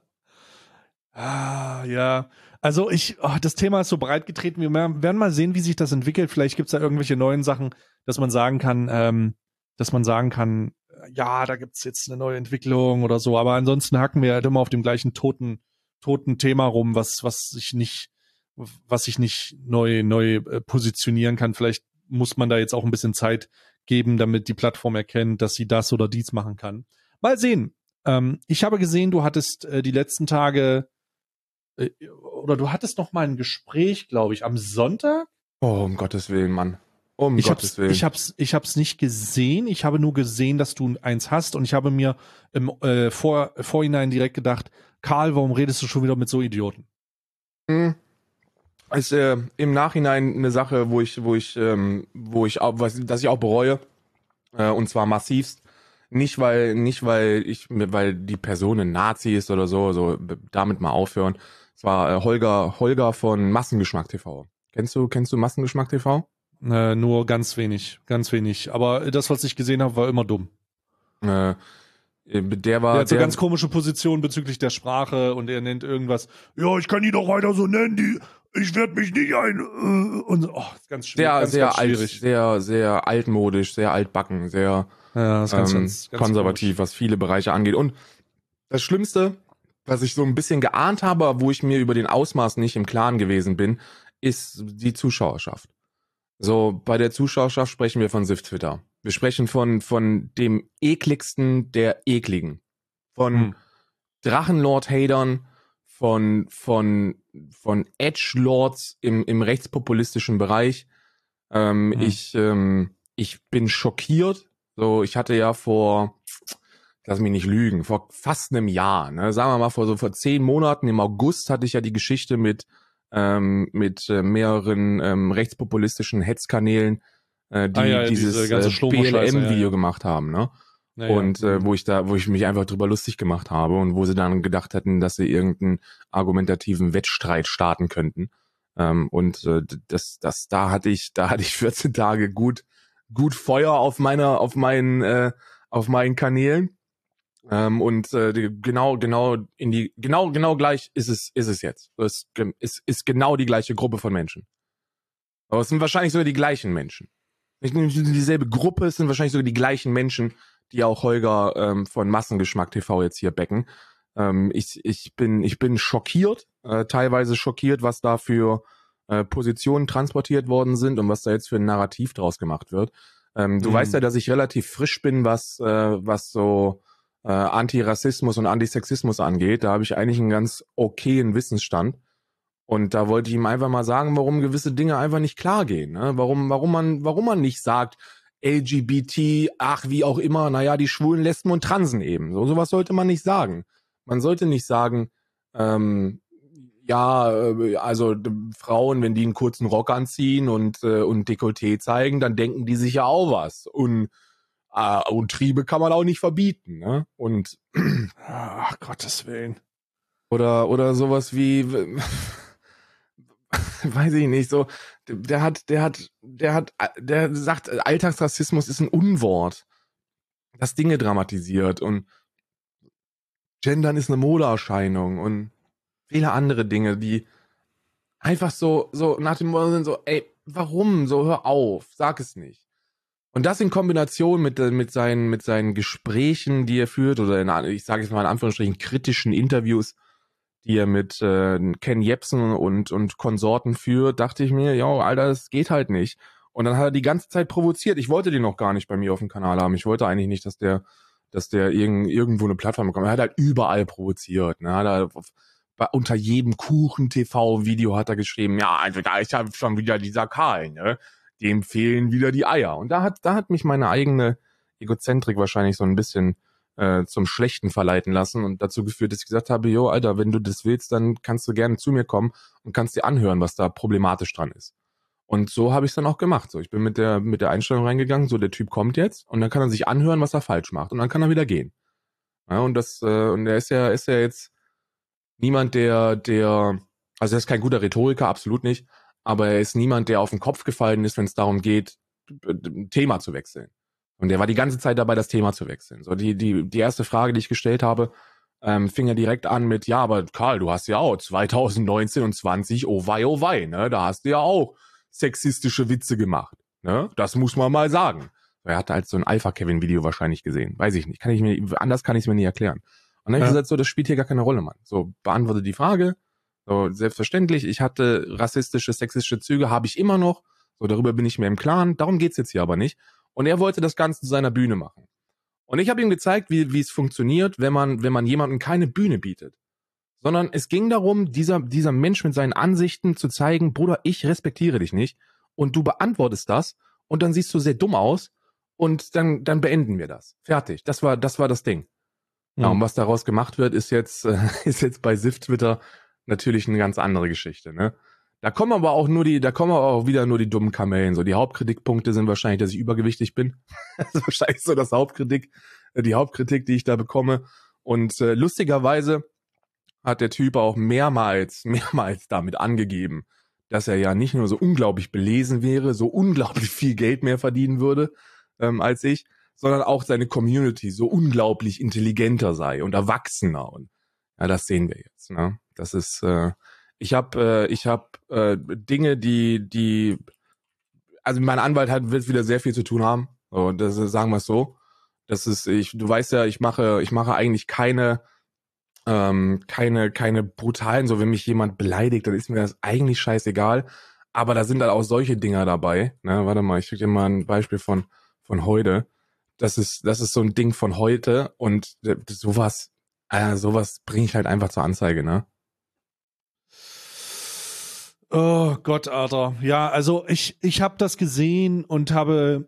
Ja. Also das Thema ist so breit getreten. Wir werden mal sehen, wie sich das entwickelt. Vielleicht gibt es da irgendwelche neuen Sachen, dass man sagen kann, ja, da gibt es jetzt eine neue Entwicklung oder so. Aber ansonsten hacken wir halt immer auf dem gleichen toten Thema rum, was sich nicht neu positionieren kann. Vielleicht muss man da jetzt auch ein bisschen Zeit geben, damit die Plattform erkennt, dass sie das oder dies machen kann. Mal sehen. Ich habe gesehen, du hattest die letzten Tage oder du hattest noch mal ein Gespräch, glaube ich, am Sonntag. Oh, um Gottes Willen, Mann. Gottes Willen. Ich hab's nicht gesehen. Ich habe nur gesehen, dass du eins hast und ich habe mir im Vorhinein direkt gedacht, Karl, warum redest du schon wieder mit so Idioten? Ist im Nachhinein eine Sache, dass ich auch bereue, und zwar massivst. Nicht weil die Person ein Nazi ist oder so damit mal aufhören. Es war Holger von Massengeschmack TV. Kennst du Massengeschmack TV? Nur ganz wenig. Aber das, was ich gesehen habe, war immer dumm. Der hat so ganz komische Positionen bezüglich der Sprache und er nennt irgendwas. Ja, ich kann die doch weiter so nennen, ich werde mich nicht und ganz schwierig. Sehr alt, sehr altmodisch, sehr altbacken, sehr das ist ganz konservativ, was viele Bereiche angeht. Und das Schlimmste, was ich so ein bisschen geahnt habe, wo ich mir über den Ausmaß nicht im Klaren gewesen bin, ist die Zuschauerschaft. So, bei der Zuschauerschaft sprechen wir von Sift Twitter. Wir sprechen von dem ekligsten der ekligen. Von Drachenlord-Hatern, von Edgelords im rechtspopulistischen Bereich. Ich bin schockiert. So, ich hatte ja lass mich nicht lügen, vor fast einem Jahr, ne, sagen wir mal vor 10 Monaten, im August hatte ich ja die Geschichte mit mehreren rechtspopulistischen Hetzkanälen, die dieses BLM-Video gemacht haben, ne? Und wo ich mich einfach drüber lustig gemacht habe und wo sie dann gedacht hätten, dass sie irgendeinen argumentativen Wettstreit starten könnten. Da hatte ich 14 Tage gut Feuer auf meinen Kanälen. Genau gleich ist es jetzt. Es ist genau die gleiche Gruppe von Menschen. Aber es sind wahrscheinlich sogar die gleichen Menschen. Nicht nur dieselbe Gruppe, es sind wahrscheinlich sogar die gleichen Menschen, die auch Holger von Massengeschmack TV jetzt hier backen. Ich bin schockiert, teilweise schockiert, was da für Positionen transportiert worden sind und was da jetzt für ein Narrativ draus gemacht wird. Du weißt ja, dass ich relativ frisch bin, was so Antirassismus und Antisexismus angeht. Da habe ich eigentlich einen ganz okayen Wissensstand. Und da wollte ich ihm einfach mal sagen, warum gewisse Dinge einfach nicht klar gehen. Ne? Warum man nicht sagt, LGBT, wie auch immer, naja, die Schwulen, Lesben und Transen eben. Sowas sollte man nicht sagen. Man sollte nicht sagen, also Frauen, wenn die einen kurzen Rock anziehen und Dekolleté zeigen, dann denken die sich ja auch was. Und Triebe kann man auch nicht verbieten, ne? Und ach, Gottes Willen. Oder sowas wie weiß ich nicht, so der sagt, Alltagsrassismus ist ein Unwort, das Dinge dramatisiert und Gendern ist eine Modeerscheinung und viele andere Dinge, die einfach so nach dem Motto sind, so, ey, warum? So, hör auf, sag es nicht. Und das in Kombination mit seinen Gesprächen, die er führt, oder ich sage jetzt mal in Anführungsstrichen kritischen Interviews, die er mit Ken Jebsen und Konsorten führt, dachte ich mir, ja, Alter, das geht halt nicht. Und dann hat er die ganze Zeit provoziert. Ich wollte den noch gar nicht bei mir auf dem Kanal haben. Ich wollte eigentlich nicht, dass der irgendwo eine Plattform bekommt. Er hat halt überall provoziert. Ne? Unter jedem Kuchen-TV-Video hat er geschrieben, ja, also da ist ja schon wieder dieser Karl, ne? Dem fehlen wieder die Eier. Und da hat mich meine eigene Egozentrik wahrscheinlich so ein bisschen zum Schlechten verleiten lassen und dazu geführt, dass ich gesagt habe, jo, Alter, wenn du das willst, dann kannst du gerne zu mir kommen und kannst dir anhören, was da problematisch dran ist. Und so habe ich es dann auch gemacht. So, ich bin mit der Einstellung reingegangen, so der Typ kommt jetzt und dann kann er sich anhören, was er falsch macht und dann kann er wieder gehen. Ja, und er ist ja jetzt niemand, also er ist kein guter Rhetoriker, absolut nicht, aber er ist niemand, der auf den Kopf gefallen ist, wenn es darum geht, Thema zu wechseln. Und der war die ganze Zeit dabei, das Thema zu wechseln. So die erste Frage, die ich gestellt habe, fing er direkt an mit, ja, aber Karl, du hast ja auch 2019 und 20, oh wei, ne? Da hast du ja auch sexistische Witze gemacht. Ne? Das muss man mal sagen. Er hat halt so ein Alpha-Kevin-Video wahrscheinlich gesehen. Weiß ich nicht. Anders kann ich es mir nie erklären. Und dann habe ich gesagt, so, das spielt hier gar keine Rolle, Mann. So, beantworte die Frage. So, selbstverständlich, ich hatte rassistische, sexistische Züge, habe ich immer noch. So, darüber bin ich mir im Klaren. Darum geht's jetzt hier aber nicht. Und er wollte das Ganze zu seiner Bühne machen. Und ich habe ihm gezeigt, wie es funktioniert, wenn man jemandem keine Bühne bietet. Sondern es ging darum, dieser Mensch mit seinen Ansichten zu zeigen, Bruder, ich respektiere dich nicht. Und du beantwortest das. Und dann siehst du sehr dumm aus. Und dann beenden wir das. Fertig. Das war das Ding. Ja, und was daraus gemacht wird, ist jetzt bei SIF Twitter natürlich eine ganz andere Geschichte, ne? Da kommen aber auch wieder nur die dummen Kamellen. So, die Hauptkritikpunkte sind wahrscheinlich, dass ich übergewichtig bin. Das ist wahrscheinlich so die Hauptkritik, die ich da bekomme. Und lustigerweise hat der Typ auch mehrmals damit angegeben, dass er ja nicht nur so unglaublich belesen wäre, so unglaublich viel Geld mehr verdienen würde als ich, sondern auch seine Community so unglaublich intelligenter sei und erwachsener. Und ja, das sehen wir jetzt. Ne? Das ist ich habe Dinge, die also mein Anwalt wird wieder sehr viel zu tun haben. So, sagen wir es so. Du weißt ja, ich mache eigentlich keine brutalen, so wenn mich jemand beleidigt, dann ist mir das eigentlich scheißegal. Aber da sind dann auch solche Dinger dabei. Ne? Warte mal, ich krieg dir mal ein Beispiel von heute. Das ist so ein Ding von heute und sowas bringe ich halt einfach zur Anzeige, ne? Oh Gott, Alter. Ja, also ich habe das gesehen und habe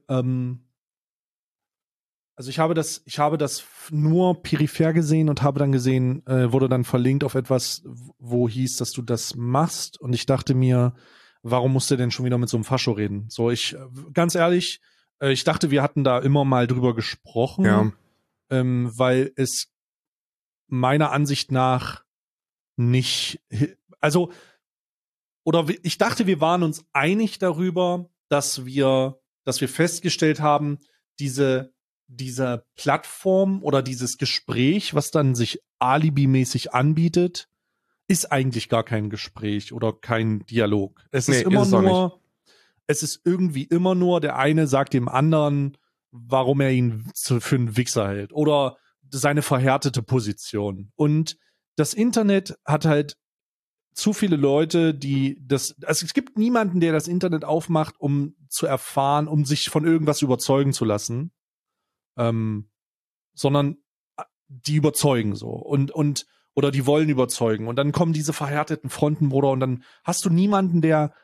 ich habe das nur peripher gesehen und habe dann gesehen, wurde dann verlinkt auf etwas, wo hieß, dass du das machst. Und ich dachte mir, warum musst du denn schon wieder mit so einem Fascho reden? So, ganz ehrlich, ich dachte, wir hatten da immer mal drüber gesprochen, Ja. Weil es meiner Ansicht nach nicht, also, oder ich dachte, wir waren uns einig darüber, dass wir festgestellt haben, diese Plattform oder dieses Gespräch, was dann sich alibimäßig anbietet, ist eigentlich gar kein Gespräch oder kein Dialog. Es ist irgendwie immer nur, der eine sagt dem anderen, warum er ihn für einen Wichser hält oder seine verhärtete Position. Und das Internet hat halt zu viele Leute, also es gibt niemanden, der das Internet aufmacht, um zu erfahren, um sich von irgendwas überzeugen zu lassen, sondern die überzeugen so oder die wollen überzeugen und dann kommen diese verhärteten Fronten, Bruder, und dann hast du niemanden, der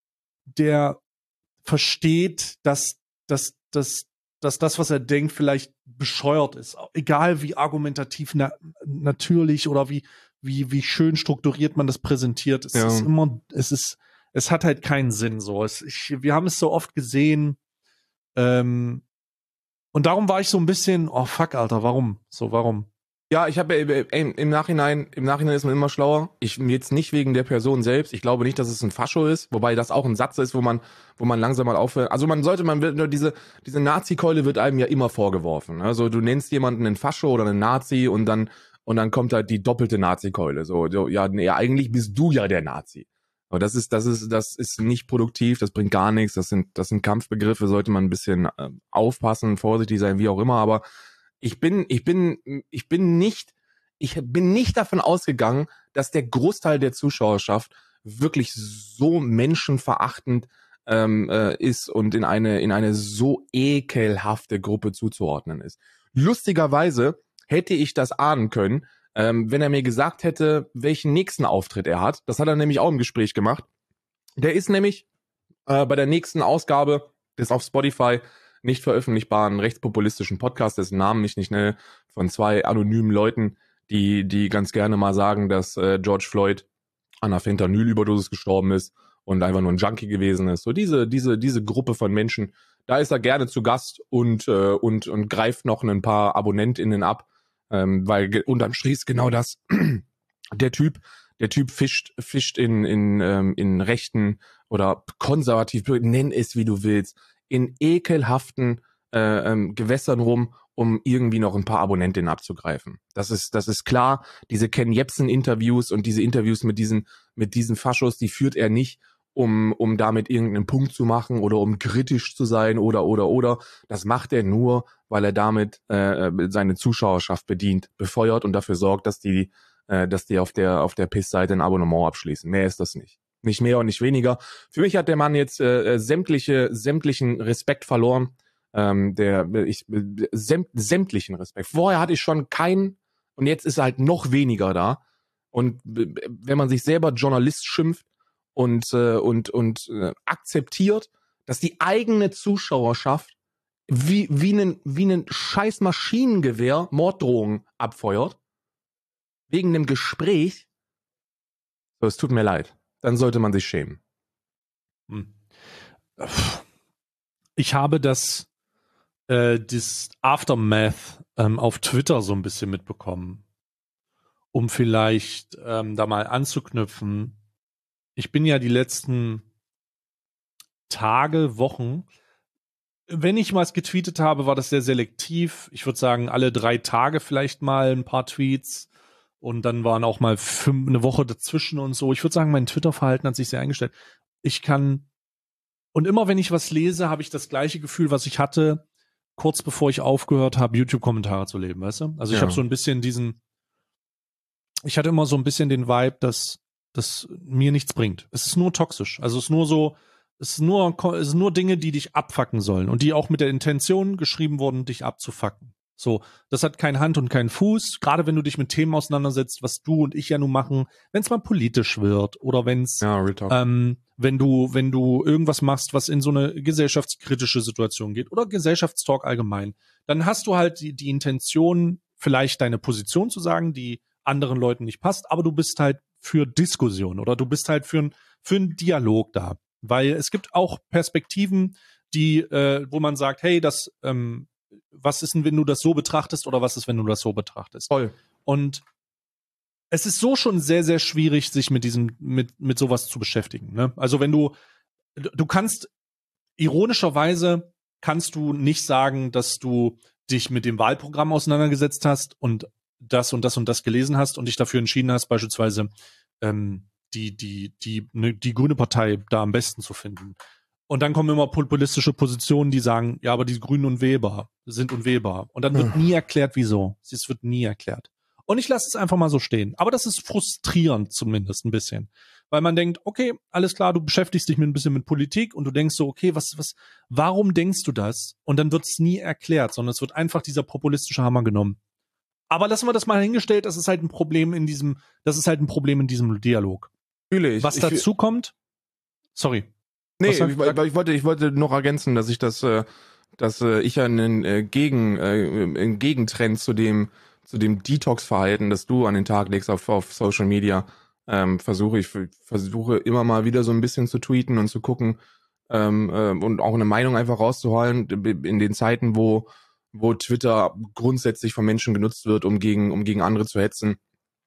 versteht, dass das, was er denkt, vielleicht bescheuert ist. Egal wie argumentativ natürlich oder wie schön strukturiert man das präsentiert. Es hat halt keinen Sinn so. Wir haben es so oft gesehen, und darum war ich so ein bisschen, oh fuck, Alter, warum? Ja, ich habe im Nachhinein ist man immer schlauer. Jetzt nicht wegen der Person selbst. Ich glaube nicht, dass es ein Fascho ist, wobei das auch ein Satz ist, wo man langsam mal aufhört. Also diese Nazi-Keule wird einem ja immer vorgeworfen. Also du nennst jemanden einen Fascho oder einen Nazi und dann kommt halt die doppelte Nazi-Keule. So, ja, nee, eigentlich bist du ja der Nazi. Aber das ist nicht produktiv, das bringt gar nichts. Das sind Kampfbegriffe, sollte man ein bisschen aufpassen, vorsichtig sein, wie auch immer. Aber ich bin nicht davon ausgegangen, dass der Großteil der Zuschauerschaft wirklich so menschenverachtend ist und in eine so ekelhafte Gruppe zuzuordnen ist. Lustigerweise hätte ich das ahnen können, wenn er mir gesagt hätte, welchen nächsten Auftritt er hat. Das hat er nämlich auch im Gespräch gemacht. Der ist nämlich bei der nächsten Ausgabe des auf Spotify nicht veröffentlichbaren rechtspopulistischen Podcast, dessen Namen ich nicht nenne, von zwei anonymen Leuten, die ganz gerne mal sagen, dass George Floyd an einer Fentanyl-Überdosis gestorben ist und einfach nur ein Junkie gewesen ist. So diese Gruppe von Menschen, da ist er gerne zu Gast und greift noch ein paar AbonnentInnen ab, weil unterm Strich ist genau das. Der Typ fischt in rechten konservativ, nenn es wie du willst, in ekelhaften Gewässern rum, um irgendwie noch ein paar Abonnentinnen abzugreifen. Das ist klar. Diese Ken Jebsen-Interviews und diese Interviews mit diesen Faschos, die führt er nicht, um damit irgendeinen Punkt zu machen oder um kritisch zu sein oder. Das macht er nur, weil er damit seine Zuschauerschaft bedient, befeuert und dafür sorgt, dass die auf der PIS-Seite ein Abonnement abschließen. Mehr ist das nicht. Nicht mehr und nicht weniger. Für mich hat der Mann jetzt sämtlichen Respekt verloren. Sämtlichen Respekt. Vorher hatte ich schon keinen und jetzt ist halt noch weniger da. Und wenn man sich selber Journalist schimpft und akzeptiert, dass die eigene Zuschauerschaft wie einen scheiß Maschinengewehr Morddrohungen abfeuert, wegen einem Gespräch, so, es tut mir leid. Dann sollte man sich schämen. Ich habe das Aftermath auf Twitter so ein bisschen mitbekommen, um vielleicht da mal anzuknüpfen. Ich bin ja die letzten Tage, Wochen, wenn ich was getweetet habe, war das sehr selektiv. Ich würde sagen, alle 3 Tage vielleicht mal ein paar Tweets und dann waren auch mal eine Woche dazwischen und so. Ich würde sagen, mein Twitter-Verhalten hat sich sehr eingestellt. Und immer wenn ich was lese, habe ich das gleiche Gefühl, was ich hatte, kurz bevor ich aufgehört habe, YouTube-Kommentare zu lesen, weißt du? Also ich habe so ein bisschen ich hatte immer so ein bisschen den Vibe, dass das mir nichts bringt. Es ist nur toxisch. Also es ist nur Dinge, die dich abfacken sollen und die auch mit der Intention geschrieben wurden, dich abzufacken. So, das hat keine Hand und keinen Fuß, gerade wenn du dich mit Themen auseinandersetzt, was du und ich ja nun machen, wenn es mal politisch wird oder wenn es wenn du irgendwas machst, was in so eine gesellschaftskritische Situation geht oder Gesellschaftstalk allgemein, dann hast du halt die Intention, vielleicht deine Position zu sagen, die anderen Leuten nicht passt, aber du bist halt für Diskussion oder du bist halt für einen Dialog da. Weil es gibt auch Perspektiven, wo man sagt, hey, was ist denn, wenn du das so betrachtest oder was ist, wenn du das so betrachtest? Voll. Und es ist so schon sehr, sehr schwierig, sich mit sowas zu beschäftigen. Ne? Also wenn du kannst, ironischerweise kannst du nicht sagen, dass du dich mit dem Wahlprogramm auseinandergesetzt hast und das und das und das gelesen hast und dich dafür entschieden hast, beispielsweise die Grüne Partei da am besten zu finden. Und dann kommen immer populistische Positionen, die sagen, ja, aber die Grünen sind unwählbar. Und dann wird nie erklärt, wieso. Es wird nie erklärt. Und ich lasse es einfach mal so stehen. Aber das ist frustrierend zumindest ein bisschen. Weil man denkt, okay, alles klar, du beschäftigst dich ein bisschen mit Politik und du denkst so, okay, warum denkst du das? Und dann wird es nie erklärt, sondern es wird einfach dieser populistische Hammer genommen. Aber lassen wir das mal hingestellt, das ist halt ein Problem in diesem Dialog. Was dazu kommt, sorry. Nee, ich wollte noch ergänzen, dass ich ich ja einen Gegentrend zu dem Detox-Verhalten, das du an den Tag legst auf Social Media, versuche immer mal wieder so ein bisschen zu tweeten und zu gucken und auch eine Meinung einfach rauszuholen in den Zeiten, wo Twitter grundsätzlich von Menschen genutzt wird, um gegen andere zu hetzen.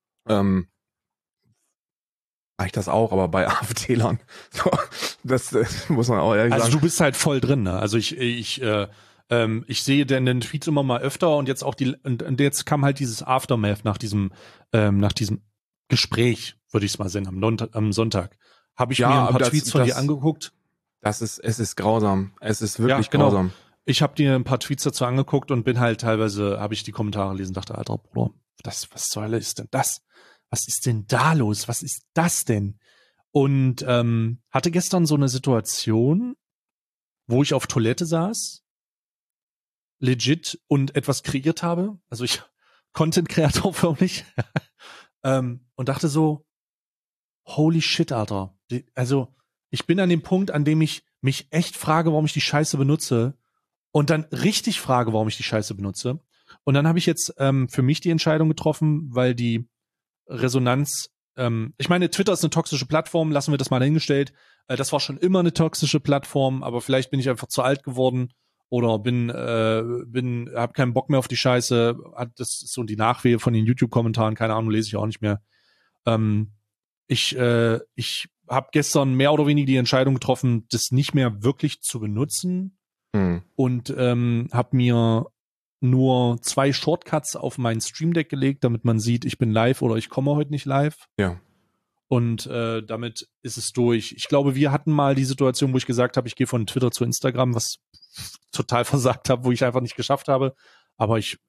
Ich das auch, aber bei AfD-Lern. So, das muss man auch ehrlich sagen. Also du bist halt voll drin, ne? Also ich sehe den Tweets immer mal öfter und jetzt auch und jetzt kam halt dieses Aftermath nach diesem Gespräch, würde ich es mal sehen, am Sonntag. Habe ich mir ein paar Tweets von dir angeguckt. Es ist grausam. Es ist wirklich grausam. Ich habe dir ein paar Tweets dazu angeguckt und bin halt teilweise, habe ich die Kommentare gelesen und dachte, Alter, Bruder, was zur Hölle ist denn das? Was ist denn da los? Was ist das denn? Und hatte gestern so eine Situation, wo ich auf Toilette saß, legit und etwas kreiert habe. Also ich Content-Kreator förmlich. Und dachte so, holy shit, Alter. Also ich bin an dem Punkt, an dem ich mich echt frage, warum ich die Scheiße benutze und dann richtig frage, warum ich die Scheiße benutze. Und dann habe ich jetzt für mich die Entscheidung getroffen, weil die Resonanz, ich meine, Twitter ist eine toxische Plattform, lassen wir das mal dahingestellt. Das war schon immer eine toxische Plattform, aber vielleicht bin ich einfach zu alt geworden oder habe keinen Bock mehr auf die Scheiße. Das ist so die Nachwehe von den YouTube-Kommentaren, keine Ahnung, lese ich auch nicht mehr. Ich habe gestern mehr oder weniger die Entscheidung getroffen, das nicht mehr wirklich zu benutzen und habe mir nur 2 Shortcuts auf mein Stream Deck gelegt, damit man sieht, ich bin live oder ich komme heute nicht live. Ja. Und damit ist es durch. Ich glaube, wir hatten mal die Situation, wo ich gesagt habe, ich gehe von Twitter zu Instagram, was total versagt habe, wo ich einfach nicht geschafft habe. Aber ich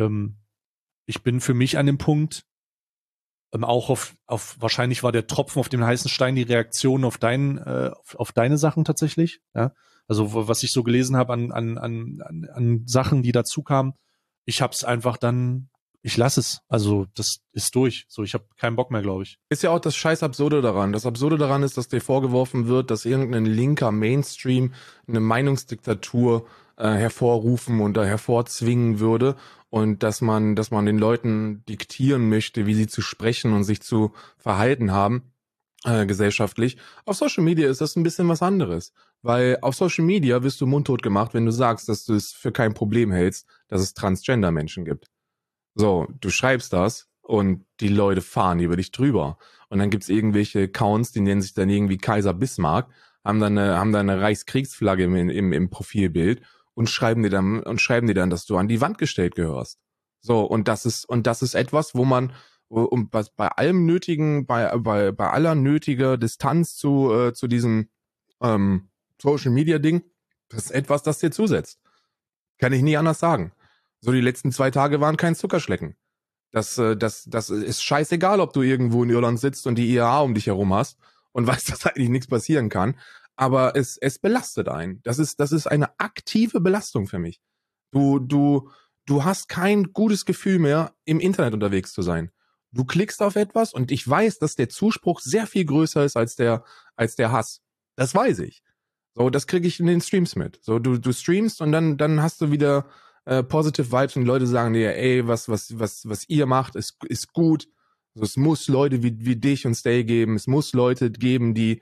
bin für mich an dem Punkt, auch auf wahrscheinlich war der Tropfen auf dem heißen Stein die Reaktion auf auf deine Sachen tatsächlich. Ja? Also was ich so gelesen habe an Sachen, die dazu kamen, ich hab's einfach dann, ich lasse es. Also das ist durch. So, ich habe keinen Bock mehr, glaube ich. Ist ja auch das scheiß Absurde daran. Das Absurde daran ist, dass dir vorgeworfen wird, dass irgendein linker Mainstream eine Meinungsdiktatur hervorrufen und da hervorzwingen würde und dass man den Leuten diktieren möchte, wie sie zu sprechen und sich zu verhalten haben, gesellschaftlich. Auf Social Media ist das ein bisschen was anderes, weil auf Social Media wirst du mundtot gemacht, wenn du sagst, dass du es für kein Problem hältst, dass es Transgender-Menschen gibt. So, du schreibst das und die Leute fahren über dich drüber. Und dann gibt's irgendwelche Accounts, die nennen sich dann irgendwie Kaiser Bismarck, haben dann eine Reichskriegsflagge im Profilbild und schreiben dir dann, dass du an die Wand gestellt gehörst. So, und das ist etwas, wo man bei allem nötigen, bei aller nötiger Distanz zu diesem Social Media Ding, das ist etwas, das dir zusetzt. Kann ich nie anders sagen. So, die letzten 2 Tage waren kein Zuckerschlecken. Das ist scheißegal, ob du irgendwo in Irland sitzt und die IAA um dich herum hast und weißt, dass eigentlich nichts passieren kann. Aber es belastet einen. Das ist eine aktive Belastung für mich. Du hast kein gutes Gefühl mehr, im Internet unterwegs zu sein. Du klickst auf etwas und ich weiß, dass der Zuspruch sehr viel größer ist als der Hass. Das weiß ich. So, das kriege ich in den Streams mit. So, du streamst und dann hast du wieder positive Vibes und Leute sagen dir, ey, was ihr macht, ist gut. Also es muss Leute wie dich und Stay geben. Es muss Leute geben, die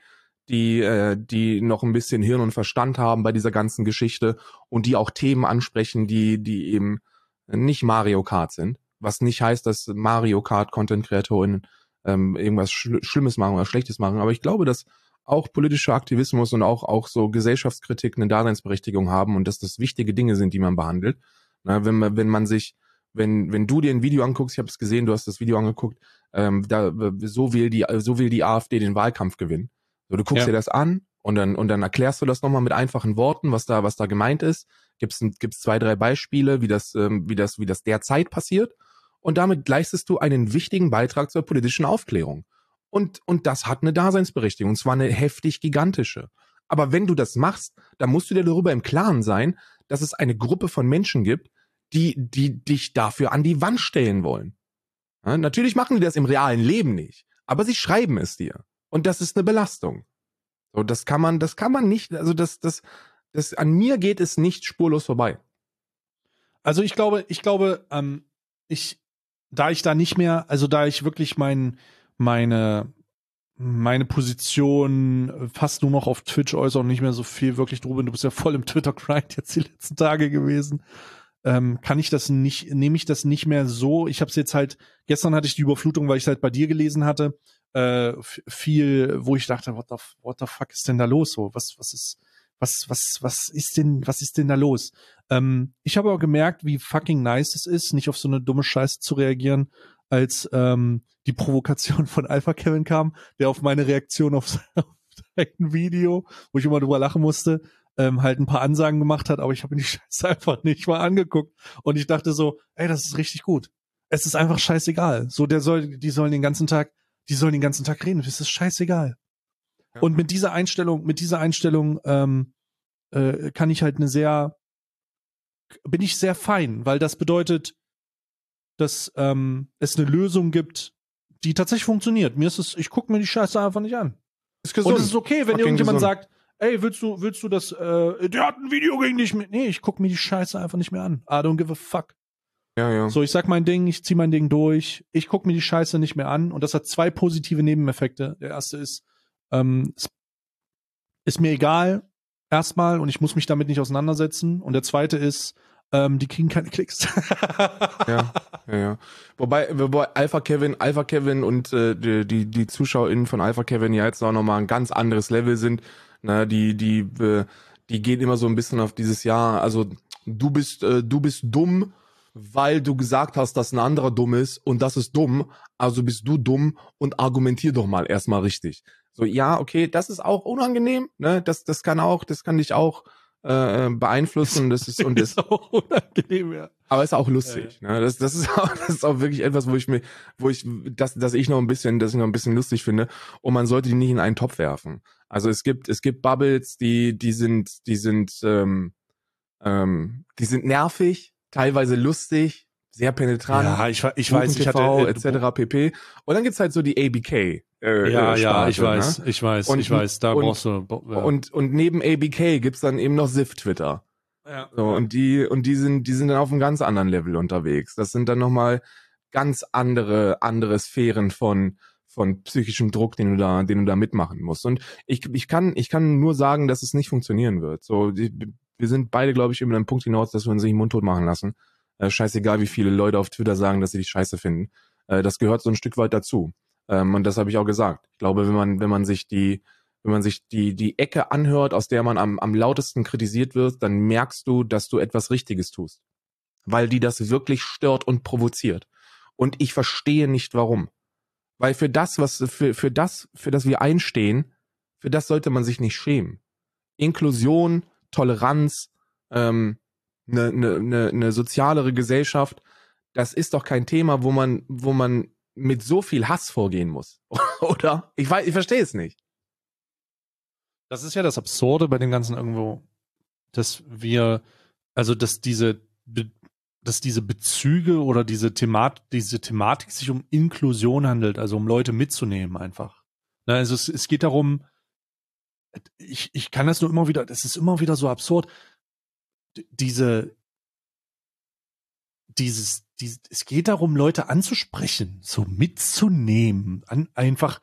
noch ein bisschen Hirn und Verstand haben bei dieser ganzen Geschichte und die auch Themen ansprechen, die eben nicht Mario Kart sind. Was nicht heißt, dass Mario Kart Content-KreatorInnen irgendwas Schlimmes machen oder Schlechtes machen. Aber ich glaube, dass auch politischer Aktivismus und auch so Gesellschaftskritik eine Daseinsberechtigung haben und dass das wichtige Dinge sind, die man behandelt. Na, wenn du dir ein Video anguckst, ich habe es gesehen, du hast das Video angeguckt, so will die AfD den Wahlkampf gewinnen. So, du guckst dir das an und dann erklärst du das nochmal mit einfachen Worten, was da gemeint ist. Gibt's 2, 3 Beispiele, wie das derzeit passiert. Und damit leistest du einen wichtigen Beitrag zur politischen Aufklärung. Und das hat eine Daseinsberechtigung, und zwar eine heftig gigantische. Aber wenn du das machst, dann musst du dir darüber im Klaren sein, dass es eine Gruppe von Menschen gibt, die dich dafür an die Wand stellen wollen. Ja, natürlich machen die das im realen Leben nicht, aber sie schreiben es dir. Und das ist eine Belastung. So, das kann man nicht, also das an mir geht es nicht spurlos vorbei. Also ich glaube, da ich wirklich meine Position fast nur noch auf Twitch äußere und nicht mehr so viel wirklich drüber, du bist ja voll im Twitter-Grind jetzt die letzten Tage gewesen, nehme ich das nicht mehr so. Ich habe es jetzt halt, gestern hatte ich die Überflutung, weil ich es halt bei dir gelesen hatte, viel, wo ich dachte, what the fuck ist denn da los? So, was ist denn da los? Ich habe aber gemerkt, wie fucking nice es ist, nicht auf so eine dumme Scheiße zu reagieren, als die Provokation von Alpha Kevin kam, der auf meine Reaktion auf sein Video, wo ich immer drüber lachen musste, halt ein paar Ansagen gemacht hat, aber ich habe mir die Scheiße einfach nicht mal angeguckt. Und ich dachte so, ey, das ist richtig gut. Es ist einfach scheißegal. So, die sollen den ganzen Tag reden. Das ist scheißegal. Ja. Und mit dieser Einstellung, kann ich halt bin ich sehr fein, weil das bedeutet, dass es eine Lösung gibt, die tatsächlich funktioniert. Ich gucke mir die Scheiße einfach nicht an. Ist gesund. Und es ist okay, wenn irgendjemand sagt, ey, willst du das, der hat ein Video gegen dich mit. Nee, ich gucke mir die Scheiße einfach nicht mehr an. I don't give a fuck. Ja. So, ich sag mein Ding, ich zieh mein Ding durch, ich gucke mir die Scheiße nicht mehr an und das hat 2 positive Nebeneffekte. Der erste ist, es ist mir egal, erstmal, und ich muss mich damit nicht auseinandersetzen. Und der zweite ist, die kriegen keine Klicks. Ja. Wobei Alpha Kevin und die ZuschauerInnen von Alpha Kevin ja jetzt auch nochmal ein ganz anderes Level sind. Na, die gehen immer so ein bisschen auf dieses Jahr, also du bist dumm, weil du gesagt hast, dass ein anderer dumm ist und das ist dumm, also bist du dumm und argumentier doch mal erstmal richtig. So, ja, okay, das ist auch unangenehm, ne? Das kann dich auch beeinflussen. Das ist auch unangenehm, ja. aber ist auch lustig. Ja. Ne? Das ist auch wirklich etwas, dass ich noch ein bisschen lustig finde. Und man sollte die nicht in einen Topf werfen. Also es gibt Bubbles, die sind nervig, teilweise lustig, sehr penetrant. Ja, ich weiß, ich TV, hatte etc. pp. Und dann gibt's halt so die ABK. Ja, ich weiß, ne? ich weiß, da brauchst du. Ja. Und neben ABK gibt's dann eben noch Ziff Twitter. Ja. So, und die sind dann auf einem ganz anderen Level unterwegs. Das sind dann nochmal ganz andere Sphären von psychischem Druck, den du da mitmachen musst. Und ich kann nur sagen, dass es nicht funktionieren wird. So, wir sind beide, glaube ich, über den Punkt hinaus, dass wir uns nicht mundtot machen lassen. Scheißegal, wie viele Leute auf Twitter sagen, dass sie dich scheiße finden. Das gehört so ein Stück weit dazu. Und das habe ich auch gesagt. Ich glaube, wenn man sich die Ecke anhört, aus der man am lautesten kritisiert wird, dann merkst du, dass du etwas Richtiges tust. Weil die das wirklich stört und provoziert. Und ich verstehe nicht, warum. Weil für das wir einstehen, für das sollte man sich nicht schämen. Inklusion, Toleranz, eine sozialere Gesellschaft, das ist doch kein Thema, wo man mit so viel Hass vorgehen muss. Oder? Ich verstehe es nicht. Das ist ja das Absurde bei dem Ganzen irgendwo, dass diese Bezüge oder diese Thematik sich um Inklusion handelt, also um Leute mitzunehmen einfach. Na, also es geht darum, ich kann das nur immer wieder, das ist immer wieder so absurd, es geht darum, Leute anzusprechen, so mitzunehmen, einfach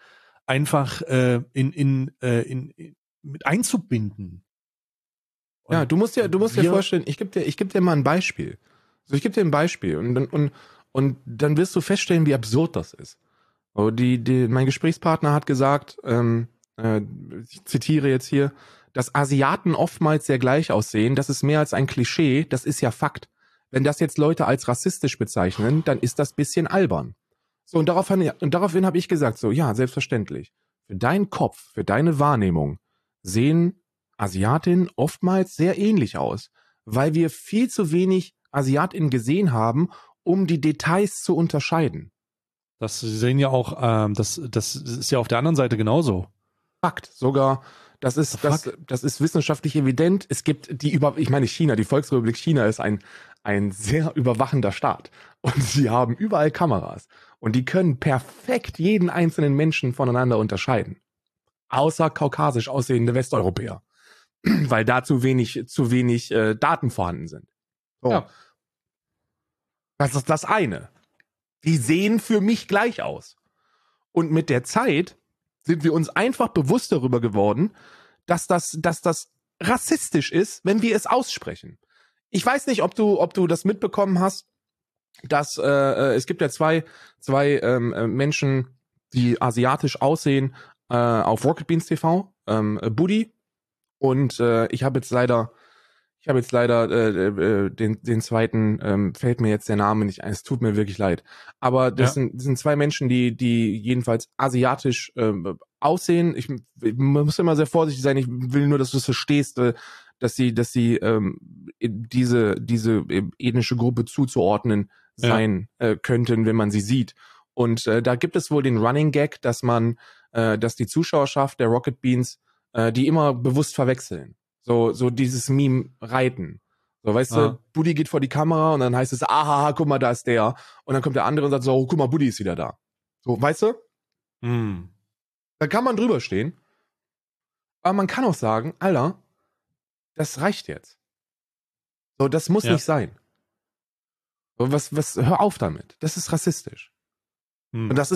mit einzubinden. Und ja, du musst dir vorstellen, ich geb dir mal ein Beispiel. So, ich gebe dir ein Beispiel und dann wirst du feststellen, wie absurd das ist. Oh, mein Gesprächspartner hat gesagt, ich zitiere jetzt hier, dass Asiaten oftmals sehr gleich aussehen, das ist mehr als ein Klischee, das ist ja Fakt. Wenn das jetzt Leute als rassistisch bezeichnen, dann ist das bisschen albern. So, und daraufhin habe ich gesagt, so, ja, selbstverständlich. Für deinen Kopf, für deine Wahrnehmung sehen Asiatinnen oftmals sehr ähnlich aus, weil wir viel zu wenig Asiatinnen gesehen haben, um die Details zu unterscheiden. Das sehen ja auch, das ist ja auf der anderen Seite genauso. Fakt, sogar, das ist wissenschaftlich evident. Es gibt China, die Volksrepublik China ist ein sehr überwachender Staat. Und sie haben überall Kameras. Und die können perfekt jeden einzelnen Menschen voneinander unterscheiden. Außer kaukasisch aussehende Westeuropäer. Weil da zu wenig Daten vorhanden sind. So. Ja. Das ist das eine. Die sehen für mich gleich aus. Und mit der Zeit sind wir uns einfach bewusst darüber geworden, dass das rassistisch ist, wenn wir es aussprechen. Ich weiß nicht, ob du das mitbekommen hast, dass es gibt ja zwei Menschen, die asiatisch aussehen, auf Rocket Beans TV, Buddy und ich habe jetzt leider den zweiten, fällt mir jetzt der Name nicht ein, es tut mir wirklich leid. Aber das sind zwei Menschen, die jedenfalls asiatisch aussehen. Ich muss immer sehr vorsichtig sein, ich will nur, dass du es verstehst, dass sie diese ethnische Gruppe zuzuordnen sein könnten, wenn man sie sieht. Und da gibt es wohl den Running Gag, dass die Zuschauerschaft der Rocket Beans die immer bewusst verwechseln. So dieses Meme reiten. So, weißt du, Buddy geht vor die Kamera und dann heißt es, aha, guck mal, da ist der. Und dann kommt der andere und sagt so, oh, guck mal, Buddy ist wieder da. So, weißt du? Da kann man drüber stehen. Aber man kann auch sagen, Alter, das reicht jetzt. So, das muss nicht sein. So, hör auf damit. Das ist rassistisch. Und das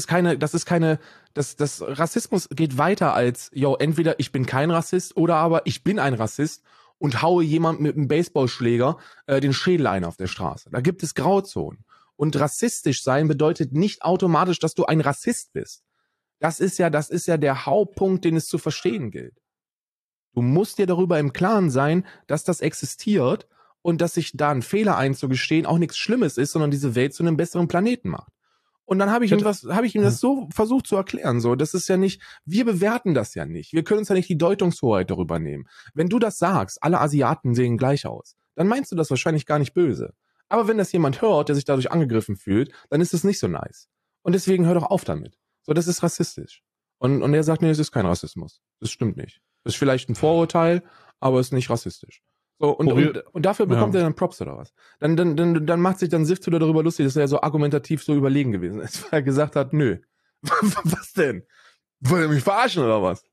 Rassismus geht weiter als, yo, entweder ich bin kein Rassist oder aber ich bin ein Rassist und haue jemand mit einem Baseballschläger den Schädel ein auf der Straße. Da gibt es Grauzonen. Und rassistisch sein bedeutet nicht automatisch, dass du ein Rassist bist. Das ist ja der Hauptpunkt, den es zu verstehen gilt. Du musst dir darüber im Klaren sein, dass das existiert und dass sich da einen Fehler einzugestehen auch nichts Schlimmes ist, sondern diese Welt zu einem besseren Planeten macht. Und dann habe ich ihm das so versucht zu erklären, so, das ist ja nicht, wir bewerten das ja nicht. Wir können uns ja nicht die Deutungshoheit darüber nehmen. Wenn du das sagst, alle Asiaten sehen gleich aus, dann meinst du das wahrscheinlich gar nicht böse. Aber wenn das jemand hört, der sich dadurch angegriffen fühlt, dann ist es nicht so nice. Und deswegen hör doch auf damit. So, das ist rassistisch. Und er sagt, nee, es ist kein Rassismus. Das stimmt nicht. Das ist vielleicht ein Vorurteil, aber es ist nicht rassistisch. So, und dafür bekommt er dann Props oder was? Dann macht sich dann Siftu darüber lustig, dass er so argumentativ so überlegen gewesen ist, weil er gesagt hat, nö. Was denn? Wollt ihr mich verarschen oder was?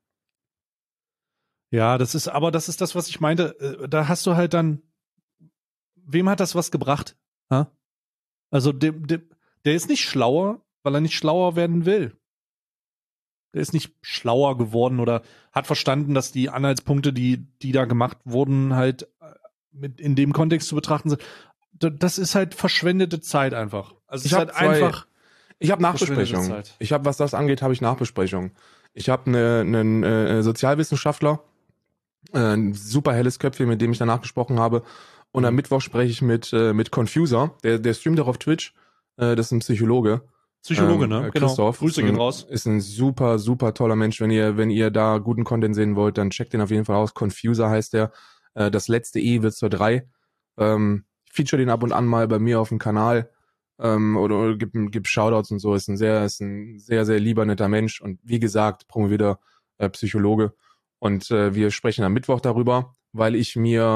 Ja, das ist das, was ich meinte. Da hast du halt dann, wem hat das was gebracht? Ha? Also der ist nicht schlauer, weil er nicht schlauer werden will. Der ist nicht schlauer geworden oder hat verstanden, dass die Anhaltspunkte, die da gemacht wurden, halt mit in dem Kontext zu betrachten sind. Das ist halt verschwendete Zeit einfach. Also ich habe Nachbesprechungen. Was das angeht, habe ich Nachbesprechungen. Ich habe einen Sozialwissenschaftler, ein super helles Köpfchen, mit dem ich danach gesprochen habe. Und am Mittwoch spreche ich mit Confuser, der streamt auch auf Twitch. Das ist ein Psychologe. Ne? Christoph. Genau. Grüße gehen raus. Ist ein super, super toller Mensch. Wenn ihr da guten Content sehen wollt, dann checkt den auf jeden Fall aus. Confuser heißt der. Das letzte E wird zur 3. Ich feature den ab und an mal bei mir auf dem Kanal. Oder gib Shoutouts und so. Ist ein sehr, sehr lieber, netter Mensch. Und wie gesagt, promovierter Psychologe. Und wir sprechen am Mittwoch darüber, weil ich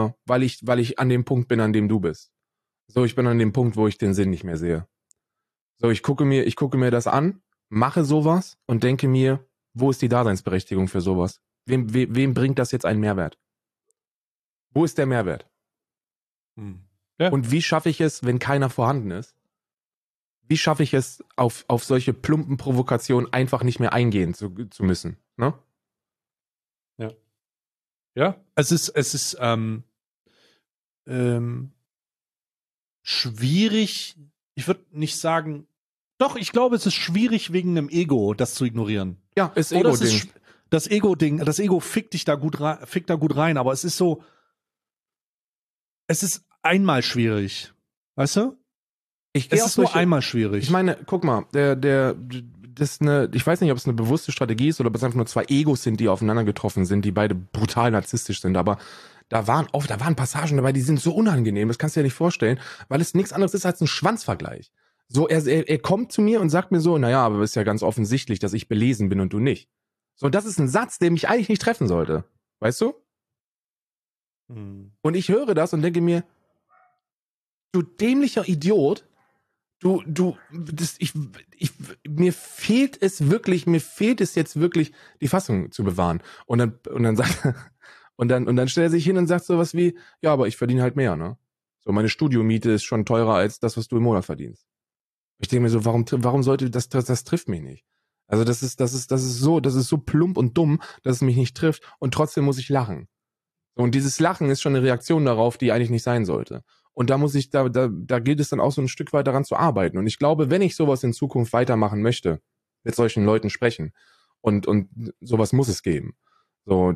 an dem Punkt bin, an dem du bist. So, ich bin an dem Punkt, wo ich den Sinn nicht mehr sehe. So, ich gucke mir das an, mache sowas und denke mir, wo ist die Daseinsberechtigung für sowas? Wem bringt das jetzt einen Mehrwert? Wo ist der Mehrwert? Ja. Und wie schaffe ich es, wenn keiner vorhanden ist? Wie schaffe ich es, auf solche plumpen Provokationen einfach nicht mehr eingehen zu müssen? Ne? Ja. Ja, es ist schwierig. Ich würde nicht sagen, doch, ich glaube, es ist schwierig wegen einem Ego, das zu ignorieren. Ja, ist Ego-Ding. Das Ego-Ding, das Ego fickt da gut rein, aber es ist so, es ist einmal schwierig. Weißt du? Es ist nur einmal schwierig. Ich meine, guck mal, das ist ich weiß nicht, ob es eine bewusste Strategie ist oder ob es einfach nur zwei Egos sind, die aufeinander getroffen sind, die beide brutal narzisstisch sind, aber da waren Passagen dabei, die sind so unangenehm, das kannst du dir nicht vorstellen, weil es nichts anderes ist als ein Schwanzvergleich. So, er kommt zu mir und sagt mir so, naja, aber es ist ja ganz offensichtlich, dass ich belesen bin und du nicht. So, das ist ein Satz, der mich eigentlich nicht treffen sollte. Weißt du? Und ich höre das und denke mir, du dämlicher Idiot, mir fehlt es jetzt wirklich, die Fassung zu bewahren. Und dann stellt er sich hin und sagt sowas wie, ja, aber ich verdiene halt mehr, ne? So, meine Studiomiete ist schon teurer als das, was du im Monat verdienst. Ich denke mir so, warum sollte das trifft mich nicht. Also das ist so plump und dumm, dass es mich nicht trifft und trotzdem muss ich lachen. Und dieses Lachen ist schon eine Reaktion darauf, die eigentlich nicht sein sollte. Und da gilt es dann auch so ein Stück weit daran zu arbeiten. Und ich glaube, wenn ich sowas in Zukunft weitermachen möchte, mit solchen Leuten sprechen und sowas muss es geben. So,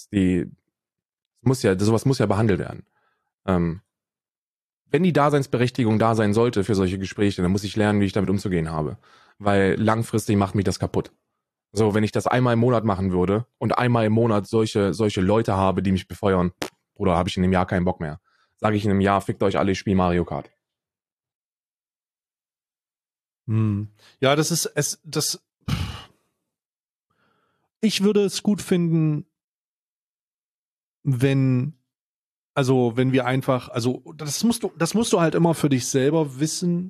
sowas muss ja behandelt werden. Wenn die Daseinsberechtigung da sein sollte für solche Gespräche, dann muss ich lernen, wie ich damit umzugehen habe. Weil langfristig macht mich das kaputt. So, wenn ich das einmal im Monat machen würde und einmal im Monat solche Leute habe, die mich befeuern, Bruder, habe ich in dem Jahr keinen Bock mehr. Sage ich in einem Jahr, fickt euch alle, ich spiele Mario Kart. Ja, ich würde es gut finden, wenn wir einfach, also das musst du halt immer für dich selber wissen.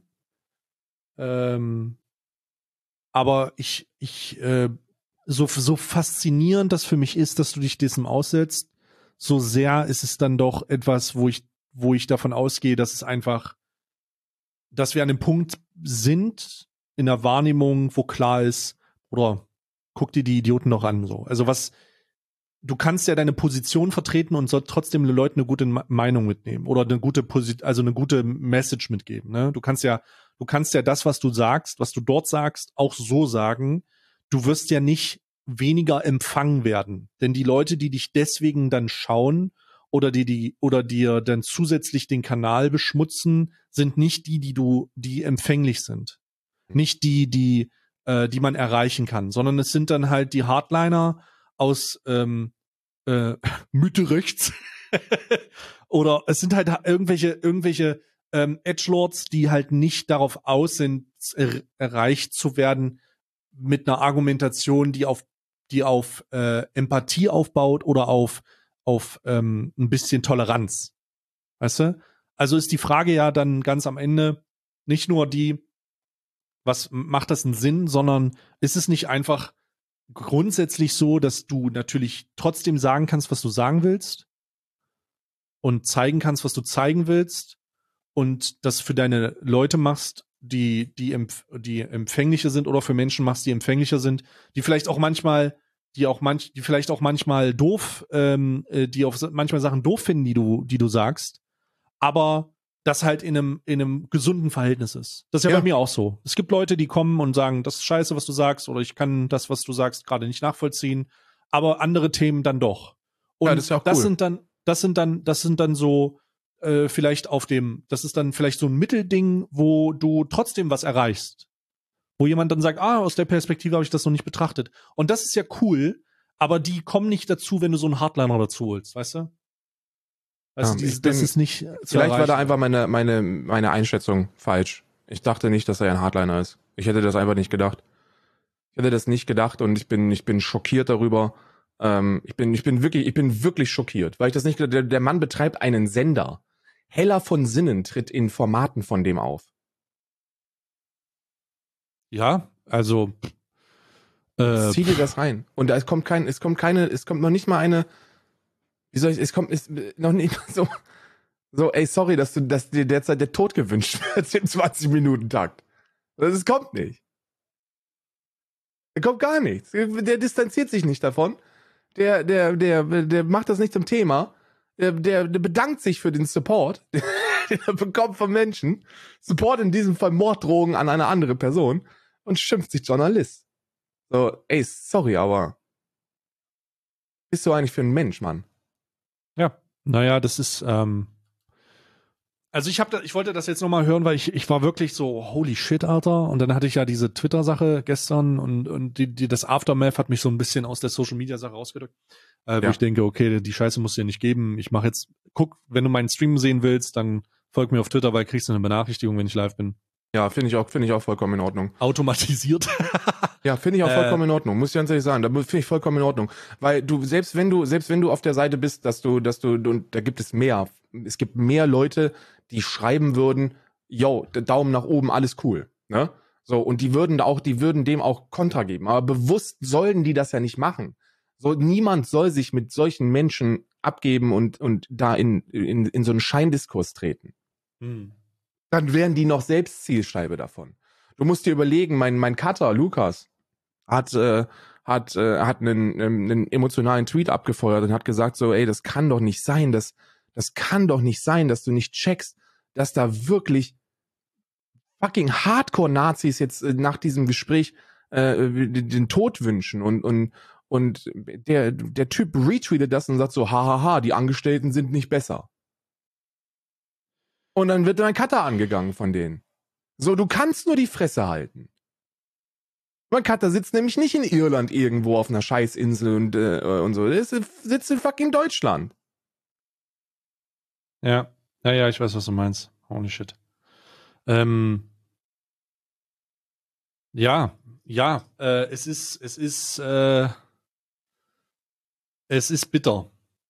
Aber so faszinierend das für mich ist, dass du dich diesem aussetzt, so sehr ist es dann doch etwas, wo ich davon ausgehe, dass wir an dem Punkt sind in der Wahrnehmung, wo klar ist, oder guck dir die Idioten noch an, so. Also du kannst ja deine Position vertreten und soll trotzdem den Leuten eine gute Meinung mitnehmen oder eine gute also eine gute Message mitgeben. Ne? Du kannst ja das, was du sagst, was du dort sagst, auch so sagen. Du wirst ja nicht weniger empfangen werden, denn die Leute, die dich deswegen dann schauen oder dir dann zusätzlich den Kanal beschmutzen, sind nicht die empfänglich sind, nicht die man erreichen kann, sondern es sind dann halt die Hardliner aus Mitte rechts oder es sind halt irgendwelche Edgelords, die halt nicht darauf aus sind, erreicht zu werden mit einer Argumentation, die auf Empathie aufbaut oder auf ein bisschen Toleranz. Weißt du? Also ist die Frage ja dann ganz am Ende nicht nur was macht das einen Sinn, sondern ist es nicht einfach grundsätzlich so, dass du natürlich trotzdem sagen kannst, was du sagen willst und zeigen kannst, was du zeigen willst und das für deine Leute machst, die empfänglicher sind oder für Menschen machst, die empfänglicher sind, die vielleicht auch manchmal doof, die auf manchmal Sachen doof finden, die du sagst, aber das halt in einem gesunden Verhältnis ist. Das ist ja bei mir auch so. Es gibt Leute, die kommen und sagen, das ist scheiße, was du sagst, oder ich kann das, was du sagst, gerade nicht nachvollziehen, aber andere Themen dann doch. Und das ist ja auch cool. Das sind dann so das ist dann vielleicht so ein Mittelding, wo du trotzdem was erreichst. Wo jemand dann sagt, aus der Perspektive habe ich das noch nicht betrachtet. Und das ist ja cool, aber die kommen nicht dazu, wenn du so einen Hardliner dazu holst, weißt du? Also das ist nicht vielleicht war da einfach meine Einschätzung falsch. Ich dachte nicht, dass er ein Hardliner ist. Ich hätte das einfach nicht gedacht. Ich hätte das nicht gedacht und ich bin schockiert darüber. Ich bin wirklich schockiert, weil ich das nicht gedacht. Der Mann betreibt einen Sender. Heller von Sinnen tritt in Formaten von dem auf. Ja, also zieh dir das rein. Und es kommt noch nicht mal eine, ist noch nicht so, ey, sorry, dass dir derzeit der Tod gewünscht wird im 20-Minuten-Takt. Das kommt nicht. Da kommt gar nichts. Der distanziert sich nicht davon. Der macht das nicht zum Thema. Der bedankt sich für den Support, den er bekommt von Menschen. Support in diesem Fall Morddrohungen an eine andere Person und schimpft sich Journalist. So, ey, sorry, aber bist du eigentlich für ein Mensch, Mann? Ja, naja, das ist, also ich wollte das jetzt nochmal hören, weil ich war wirklich so, holy shit, Alter. Und dann hatte ich ja diese Twitter-Sache gestern und das Aftermath hat mich so ein bisschen aus der Social-Media-Sache rausgedrückt. Wo ich denke, okay, die Scheiße musst du ja nicht geben. Ich mache jetzt, wenn du meinen Stream sehen willst, dann folg mir auf Twitter, weil kriegst du eine Benachrichtigung, wenn ich live bin. Ja, finde ich auch vollkommen in Ordnung. Automatisiert. Ja, finde ich auch vollkommen in Ordnung. Muss ich ganz ehrlich sagen, da finde ich vollkommen in Ordnung. Weil du, selbst wenn du auf der Seite bist, dass du, und da gibt es mehr. Es gibt mehr Leute, die schreiben würden, yo, Daumen nach oben, alles cool, ne? So, und die würden dem auch Kontra geben. Aber bewusst sollten die das ja nicht machen. So, niemand soll sich mit solchen Menschen abgeben und da in so einen Scheindiskurs treten. Dann wären die noch selbst Zielscheibe davon. Du musst dir überlegen, mein Cutter, Lukas, hat einen emotionalen Tweet abgefeuert und hat gesagt so, ey, das kann doch nicht sein, dass du nicht checkst, dass da wirklich fucking Hardcore-Nazis jetzt nach diesem Gespräch den Tod wünschen und der Typ retweetet das und sagt so, hahaha, die Angestellten sind nicht besser. Und dann wird mein Cutter angegangen von denen. So, du kannst nur die Fresse halten. Mein Cutter sitzt nämlich nicht in Irland irgendwo auf einer Scheißinsel und so. Der sitzt in fucking Deutschland. Ja, ich weiß, was du meinst. Holy shit. Es ist bitter.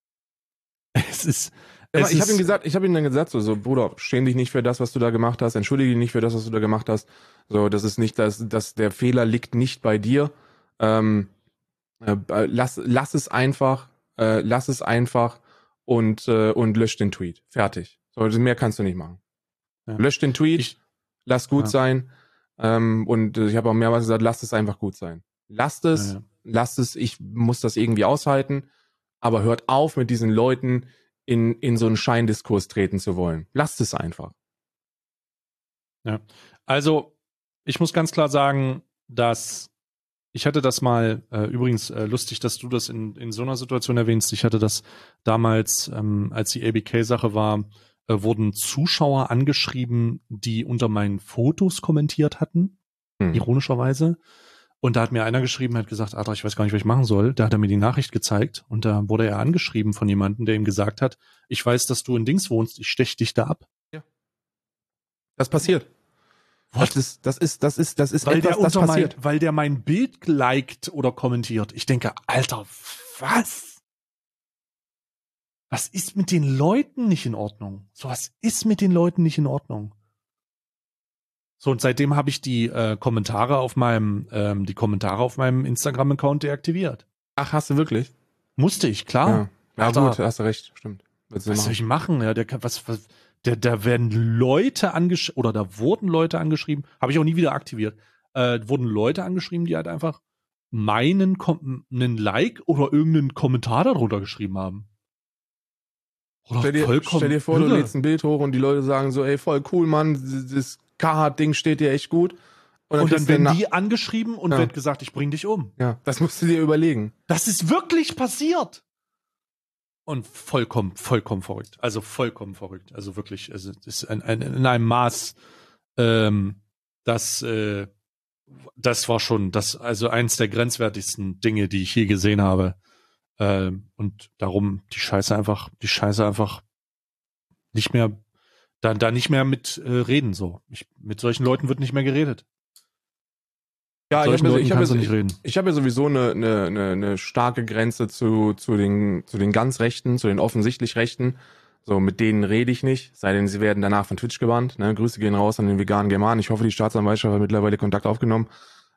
Ich habe ihm dann gesagt, so, Bruder, schäm dich nicht für das, was du da gemacht hast, entschuldige dich nicht für das, was du da gemacht hast. So, das ist nicht, dass der Fehler liegt nicht bei dir. Lass es einfach und lösch den Tweet. Fertig. So, mehr kannst du nicht machen. Ja. Lösch den Tweet, lass gut sein. Und ich habe auch mehrmals gesagt, lasst es einfach gut sein. Lasst es, ich muss das irgendwie aushalten. aber hört auf, mit diesen Leuten in so einen Scheindiskurs treten zu wollen. Lasst es einfach. Ja, also ich muss ganz klar sagen, dass ich hatte das mal, übrigens lustig, dass du das in so einer Situation erwähnst. Ich hatte das damals, als die ABK-Sache war, wurden Zuschauer angeschrieben, die unter meinen Fotos kommentiert hatten, ironischerweise. Und da hat mir einer geschrieben, hat gesagt, Alter, ich weiß gar nicht, was ich machen soll. Da hat er mir die Nachricht gezeigt und da wurde er angeschrieben von jemandem, der ihm gesagt hat, ich weiß, dass du in Dings wohnst, ich stech dich da ab. Ja. Das passiert. What? Das ist Weil etwas, das passiert. weil der mein Bild liked oder kommentiert. Ich denke, Alter, was? Was ist mit den Leuten nicht in Ordnung? So, was ist mit den Leuten nicht in Ordnung? So, und seitdem habe ich die Kommentare auf meinem Instagram-Account deaktiviert. Ach, hast du wirklich? Musste ich, klar. Ja Alter, gut, hast du recht, stimmt. Was soll ich machen? Ja, da werden Leute angeschrieben, oder da wurden Leute angeschrieben, habe ich auch nie wieder aktiviert, wurden Leute angeschrieben, die halt einfach einen Like oder irgendeinen Kommentar darunter geschrieben haben. Oder Stell dir vor, irre. du lädst ein Bild hoch und die Leute sagen so, ey, voll cool, Mann, das Carhartt-Ding steht dir echt gut. Und dann werden die angeschrieben und wird gesagt, ich bring dich um. Ja, das musst du dir überlegen. Das ist wirklich passiert. Und vollkommen verrückt. Also vollkommen verrückt. Also wirklich, also es ist in einem Maß, das war schon also eins der grenzwertigsten Dinge, die ich je gesehen habe. Und darum die Scheiße einfach nicht mehr, da nicht mehr mit reden so. Mit solchen Leuten wird nicht mehr geredet. Ja, ich habe ja sowieso eine starke Grenze zu den ganz Rechten, zu den offensichtlich Rechten. So, mit denen rede ich nicht, sei denn, sie werden danach von Twitch gebannt. Ne? Grüße gehen raus an den veganen Germanen. Ich hoffe, die Staatsanwaltschaft hat mittlerweile Kontakt aufgenommen.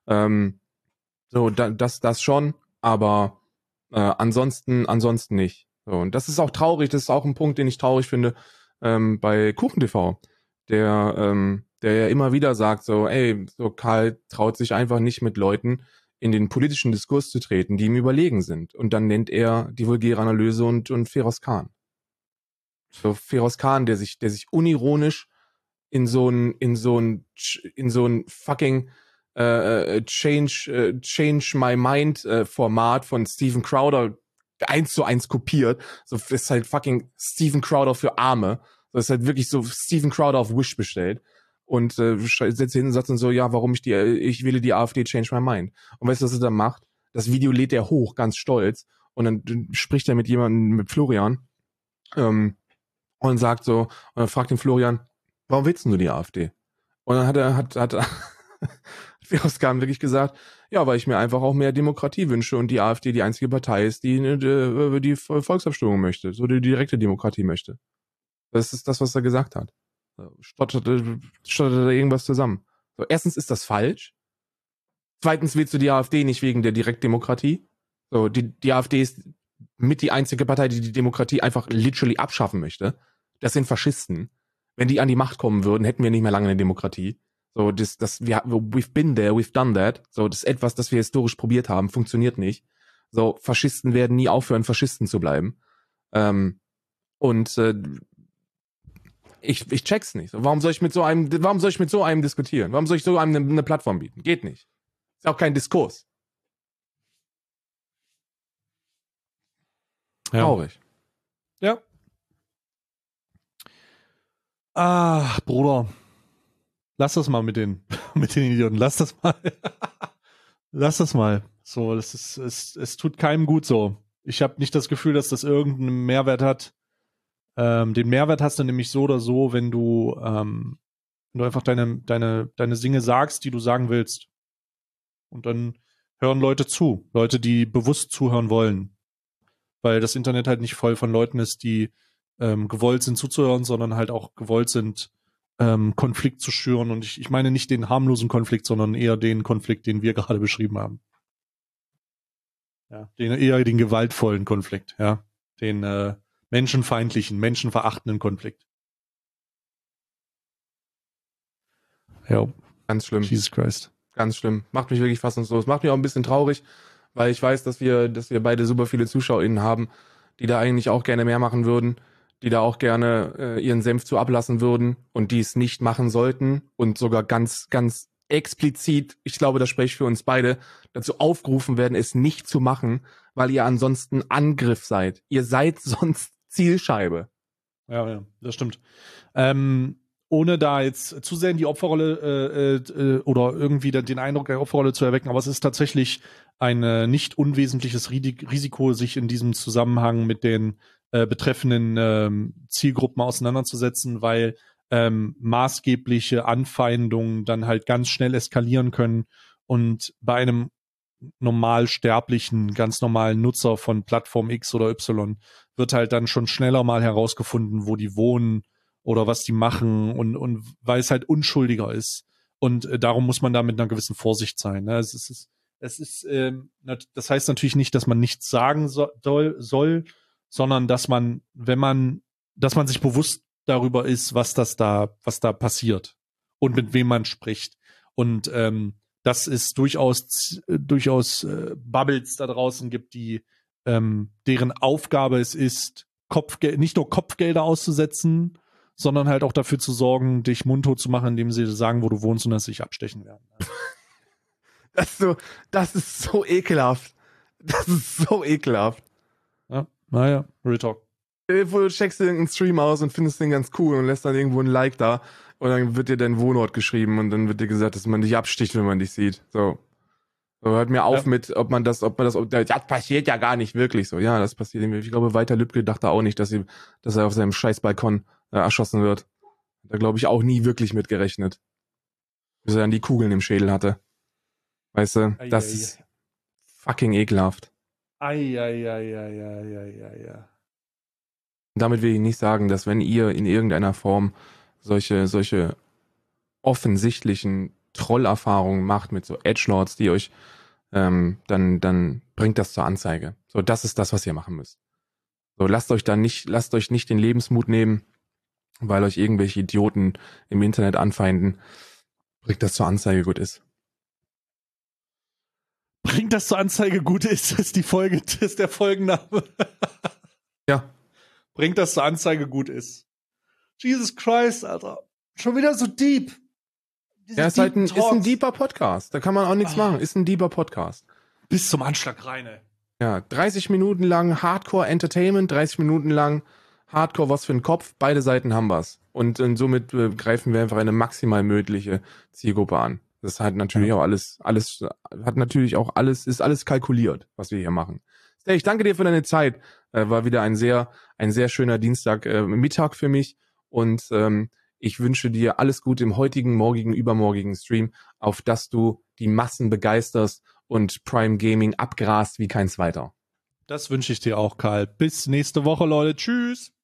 Das schon, aber ansonsten nicht. So, und das ist auch traurig, das ist auch ein Punkt, den ich traurig finde, bei KuchenTV, der ja immer wieder sagt, so, ey, so Karl traut sich einfach nicht mit Leuten in den politischen Diskurs zu treten, die ihm überlegen sind. Und dann nennt er die vulgäre Analyse und Feroz Khan. So Feroz Khan, der sich unironisch in so ein fucking Change My Mind Format von Steven Crowder 1:1 kopiert. So ist halt fucking Steven Crowder für Arme. Das ist halt wirklich so Steven Crowder auf Wish bestellt. Und setzt hin und sagt dann so, ja, warum ich wähle die AfD, change my mind. Und weißt du, was er dann macht? Das Video lädt er hoch, ganz stolz. Und dann spricht er mit jemandem, mit Florian, und sagt so, und dann fragt den Florian, warum willst du die AfD? Und dann hat Feroz Khan wirklich gesagt, ja, weil ich mir einfach auch mehr Demokratie wünsche und die AfD die einzige Partei ist, die Volksabstimmung möchte, so die direkte Demokratie möchte. Das ist das, was er gesagt hat. Stottert er irgendwas zusammen. So, erstens ist das falsch. Zweitens wählst du die AfD nicht wegen der Direktdemokratie. So, die AfD ist mit die einzige Partei, die die Demokratie einfach literally abschaffen möchte. Das sind Faschisten. Wenn die an die Macht kommen würden, hätten wir nicht mehr lange eine Demokratie. So, we've been there, we've done that. So, das ist etwas, das wir historisch probiert haben, funktioniert nicht. So, Faschisten werden nie aufhören, Faschisten zu bleiben. Ich check's nicht. Warum soll ich mit so einem diskutieren? Warum soll ich so einem eine Plattform bieten? Geht nicht. Ist auch kein Diskurs. Ja. Traurig. Ja. Ah, Bruder. Lass das mal mit den Idioten. Lass das mal. Lass das mal. So, es tut keinem gut so. Ich habe nicht das Gefühl, dass das irgendeinen Mehrwert hat. Den Mehrwert hast du nämlich so oder so, wenn du einfach deine Dinge sagst, die du sagen willst. Und dann hören Leute zu. Leute, die bewusst zuhören wollen. Weil das Internet halt nicht voll von Leuten ist, die gewollt sind zuzuhören, sondern halt auch gewollt sind, Konflikt zu schüren. Und ich meine nicht den harmlosen Konflikt, sondern eher den Konflikt, den wir gerade beschrieben haben. Ja, eher den gewaltvollen Konflikt, ja. Den menschenfeindlichen, menschenverachtenden Konflikt. Ja. Ganz schlimm. Jesus Christ. Ganz schlimm. Macht mich wirklich fassungslos. Macht mich auch ein bisschen traurig, weil ich weiß, dass wir beide super viele ZuschauerInnen haben. die da eigentlich auch gerne mehr machen würden, die da auch gerne ihren Senf zu ablassen würden und die es nicht machen sollten und sogar ganz, ganz explizit, ich glaube, das spreche ich für uns beide, dazu aufgerufen werden, es nicht zu machen, weil ihr ansonsten Angriff seid. Ihr seid sonst Zielscheibe. Ja, das stimmt. Ohne da jetzt zu sehr in die Opferrolle oder irgendwie den Eindruck der Opferrolle zu erwecken, aber es ist tatsächlich ein nicht unwesentliches Risiko, sich in diesem Zusammenhang mit den betreffenden Zielgruppen auseinanderzusetzen, weil maßgebliche Anfeindungen dann halt ganz schnell eskalieren können und bei einem normalsterblichen, ganz normalen Nutzer von Plattform X oder Y wird halt dann schon schneller mal herausgefunden, wo die wohnen oder was die machen und weil es halt unschuldiger ist. Und darum muss man da mit einer gewissen Vorsicht sein. Ne? Das heißt natürlich nicht, dass man nichts sagen soll, sondern dass man, dass man sich bewusst darüber ist, was da passiert und mit wem man spricht. Und dass es durchaus Bubbles da draußen gibt, die deren Aufgabe es ist, nicht nur Kopfgelder auszusetzen, sondern halt auch dafür zu sorgen, dich mundtot zu machen, indem sie sagen, wo du wohnst und dass sie dich abstechen werden. Das ist so ekelhaft. Das ist so ekelhaft. Ja, naja, Real Talk. Du checkst irgendeinen Stream aus und findest den ganz cool und lässt dann irgendwo ein Like da und dann wird dir dein Wohnort geschrieben und dann wird dir gesagt, dass man dich absticht, wenn man dich sieht. So hört mir auf mit, das passiert ja gar nicht wirklich so. Ja, das passiert irgendwie. Ich glaube, Walter Lübcke dachte auch nicht, dass er auf seinem Scheißbalkon erschossen wird. Da glaube ich auch nie wirklich mit gerechnet. Bis er dann die Kugeln im Schädel hatte. Weißt du, das ist fucking ekelhaft. Damit will ich nicht sagen, dass wenn ihr in irgendeiner Form solche offensichtlichen Trollerfahrungen macht mit so Edgelords, die euch dann bringt das zur Anzeige. So, das ist das, was ihr machen müsst. So, lasst euch nicht den Lebensmut nehmen, weil euch irgendwelche Idioten im Internet anfeinden. Bringt das zur Anzeige, gut ist. Bringt das zur Anzeige, gut ist die Folge, ist der Folgenname. Ja. Bringt das zur Anzeige, gut ist. Jesus Christ, Alter. Schon wieder so deep. Ja, ist ein deeper Podcast. Da kann man auch nichts machen. Ist ein deeper Podcast. Bis zum Anschlag rein, ey. Ja, 30 Minuten lang Hardcore Entertainment, 30 Minuten lang Hardcore was für den Kopf. Beide Seiten haben was. Und somit greifen wir einfach eine maximal mögliche Zielgruppe an. Das hat natürlich auch ist alles kalkuliert, was wir hier machen. Stay, ich danke dir für deine Zeit. War wieder ein sehr schöner Dienstag Mittag für mich. Und ich wünsche dir alles Gute im heutigen, morgigen, übermorgigen Stream, auf dass du die Massen begeisterst und Prime Gaming abgrast wie kein zweiter. Das wünsche ich dir auch, Karl. Bis nächste Woche, Leute. Tschüss.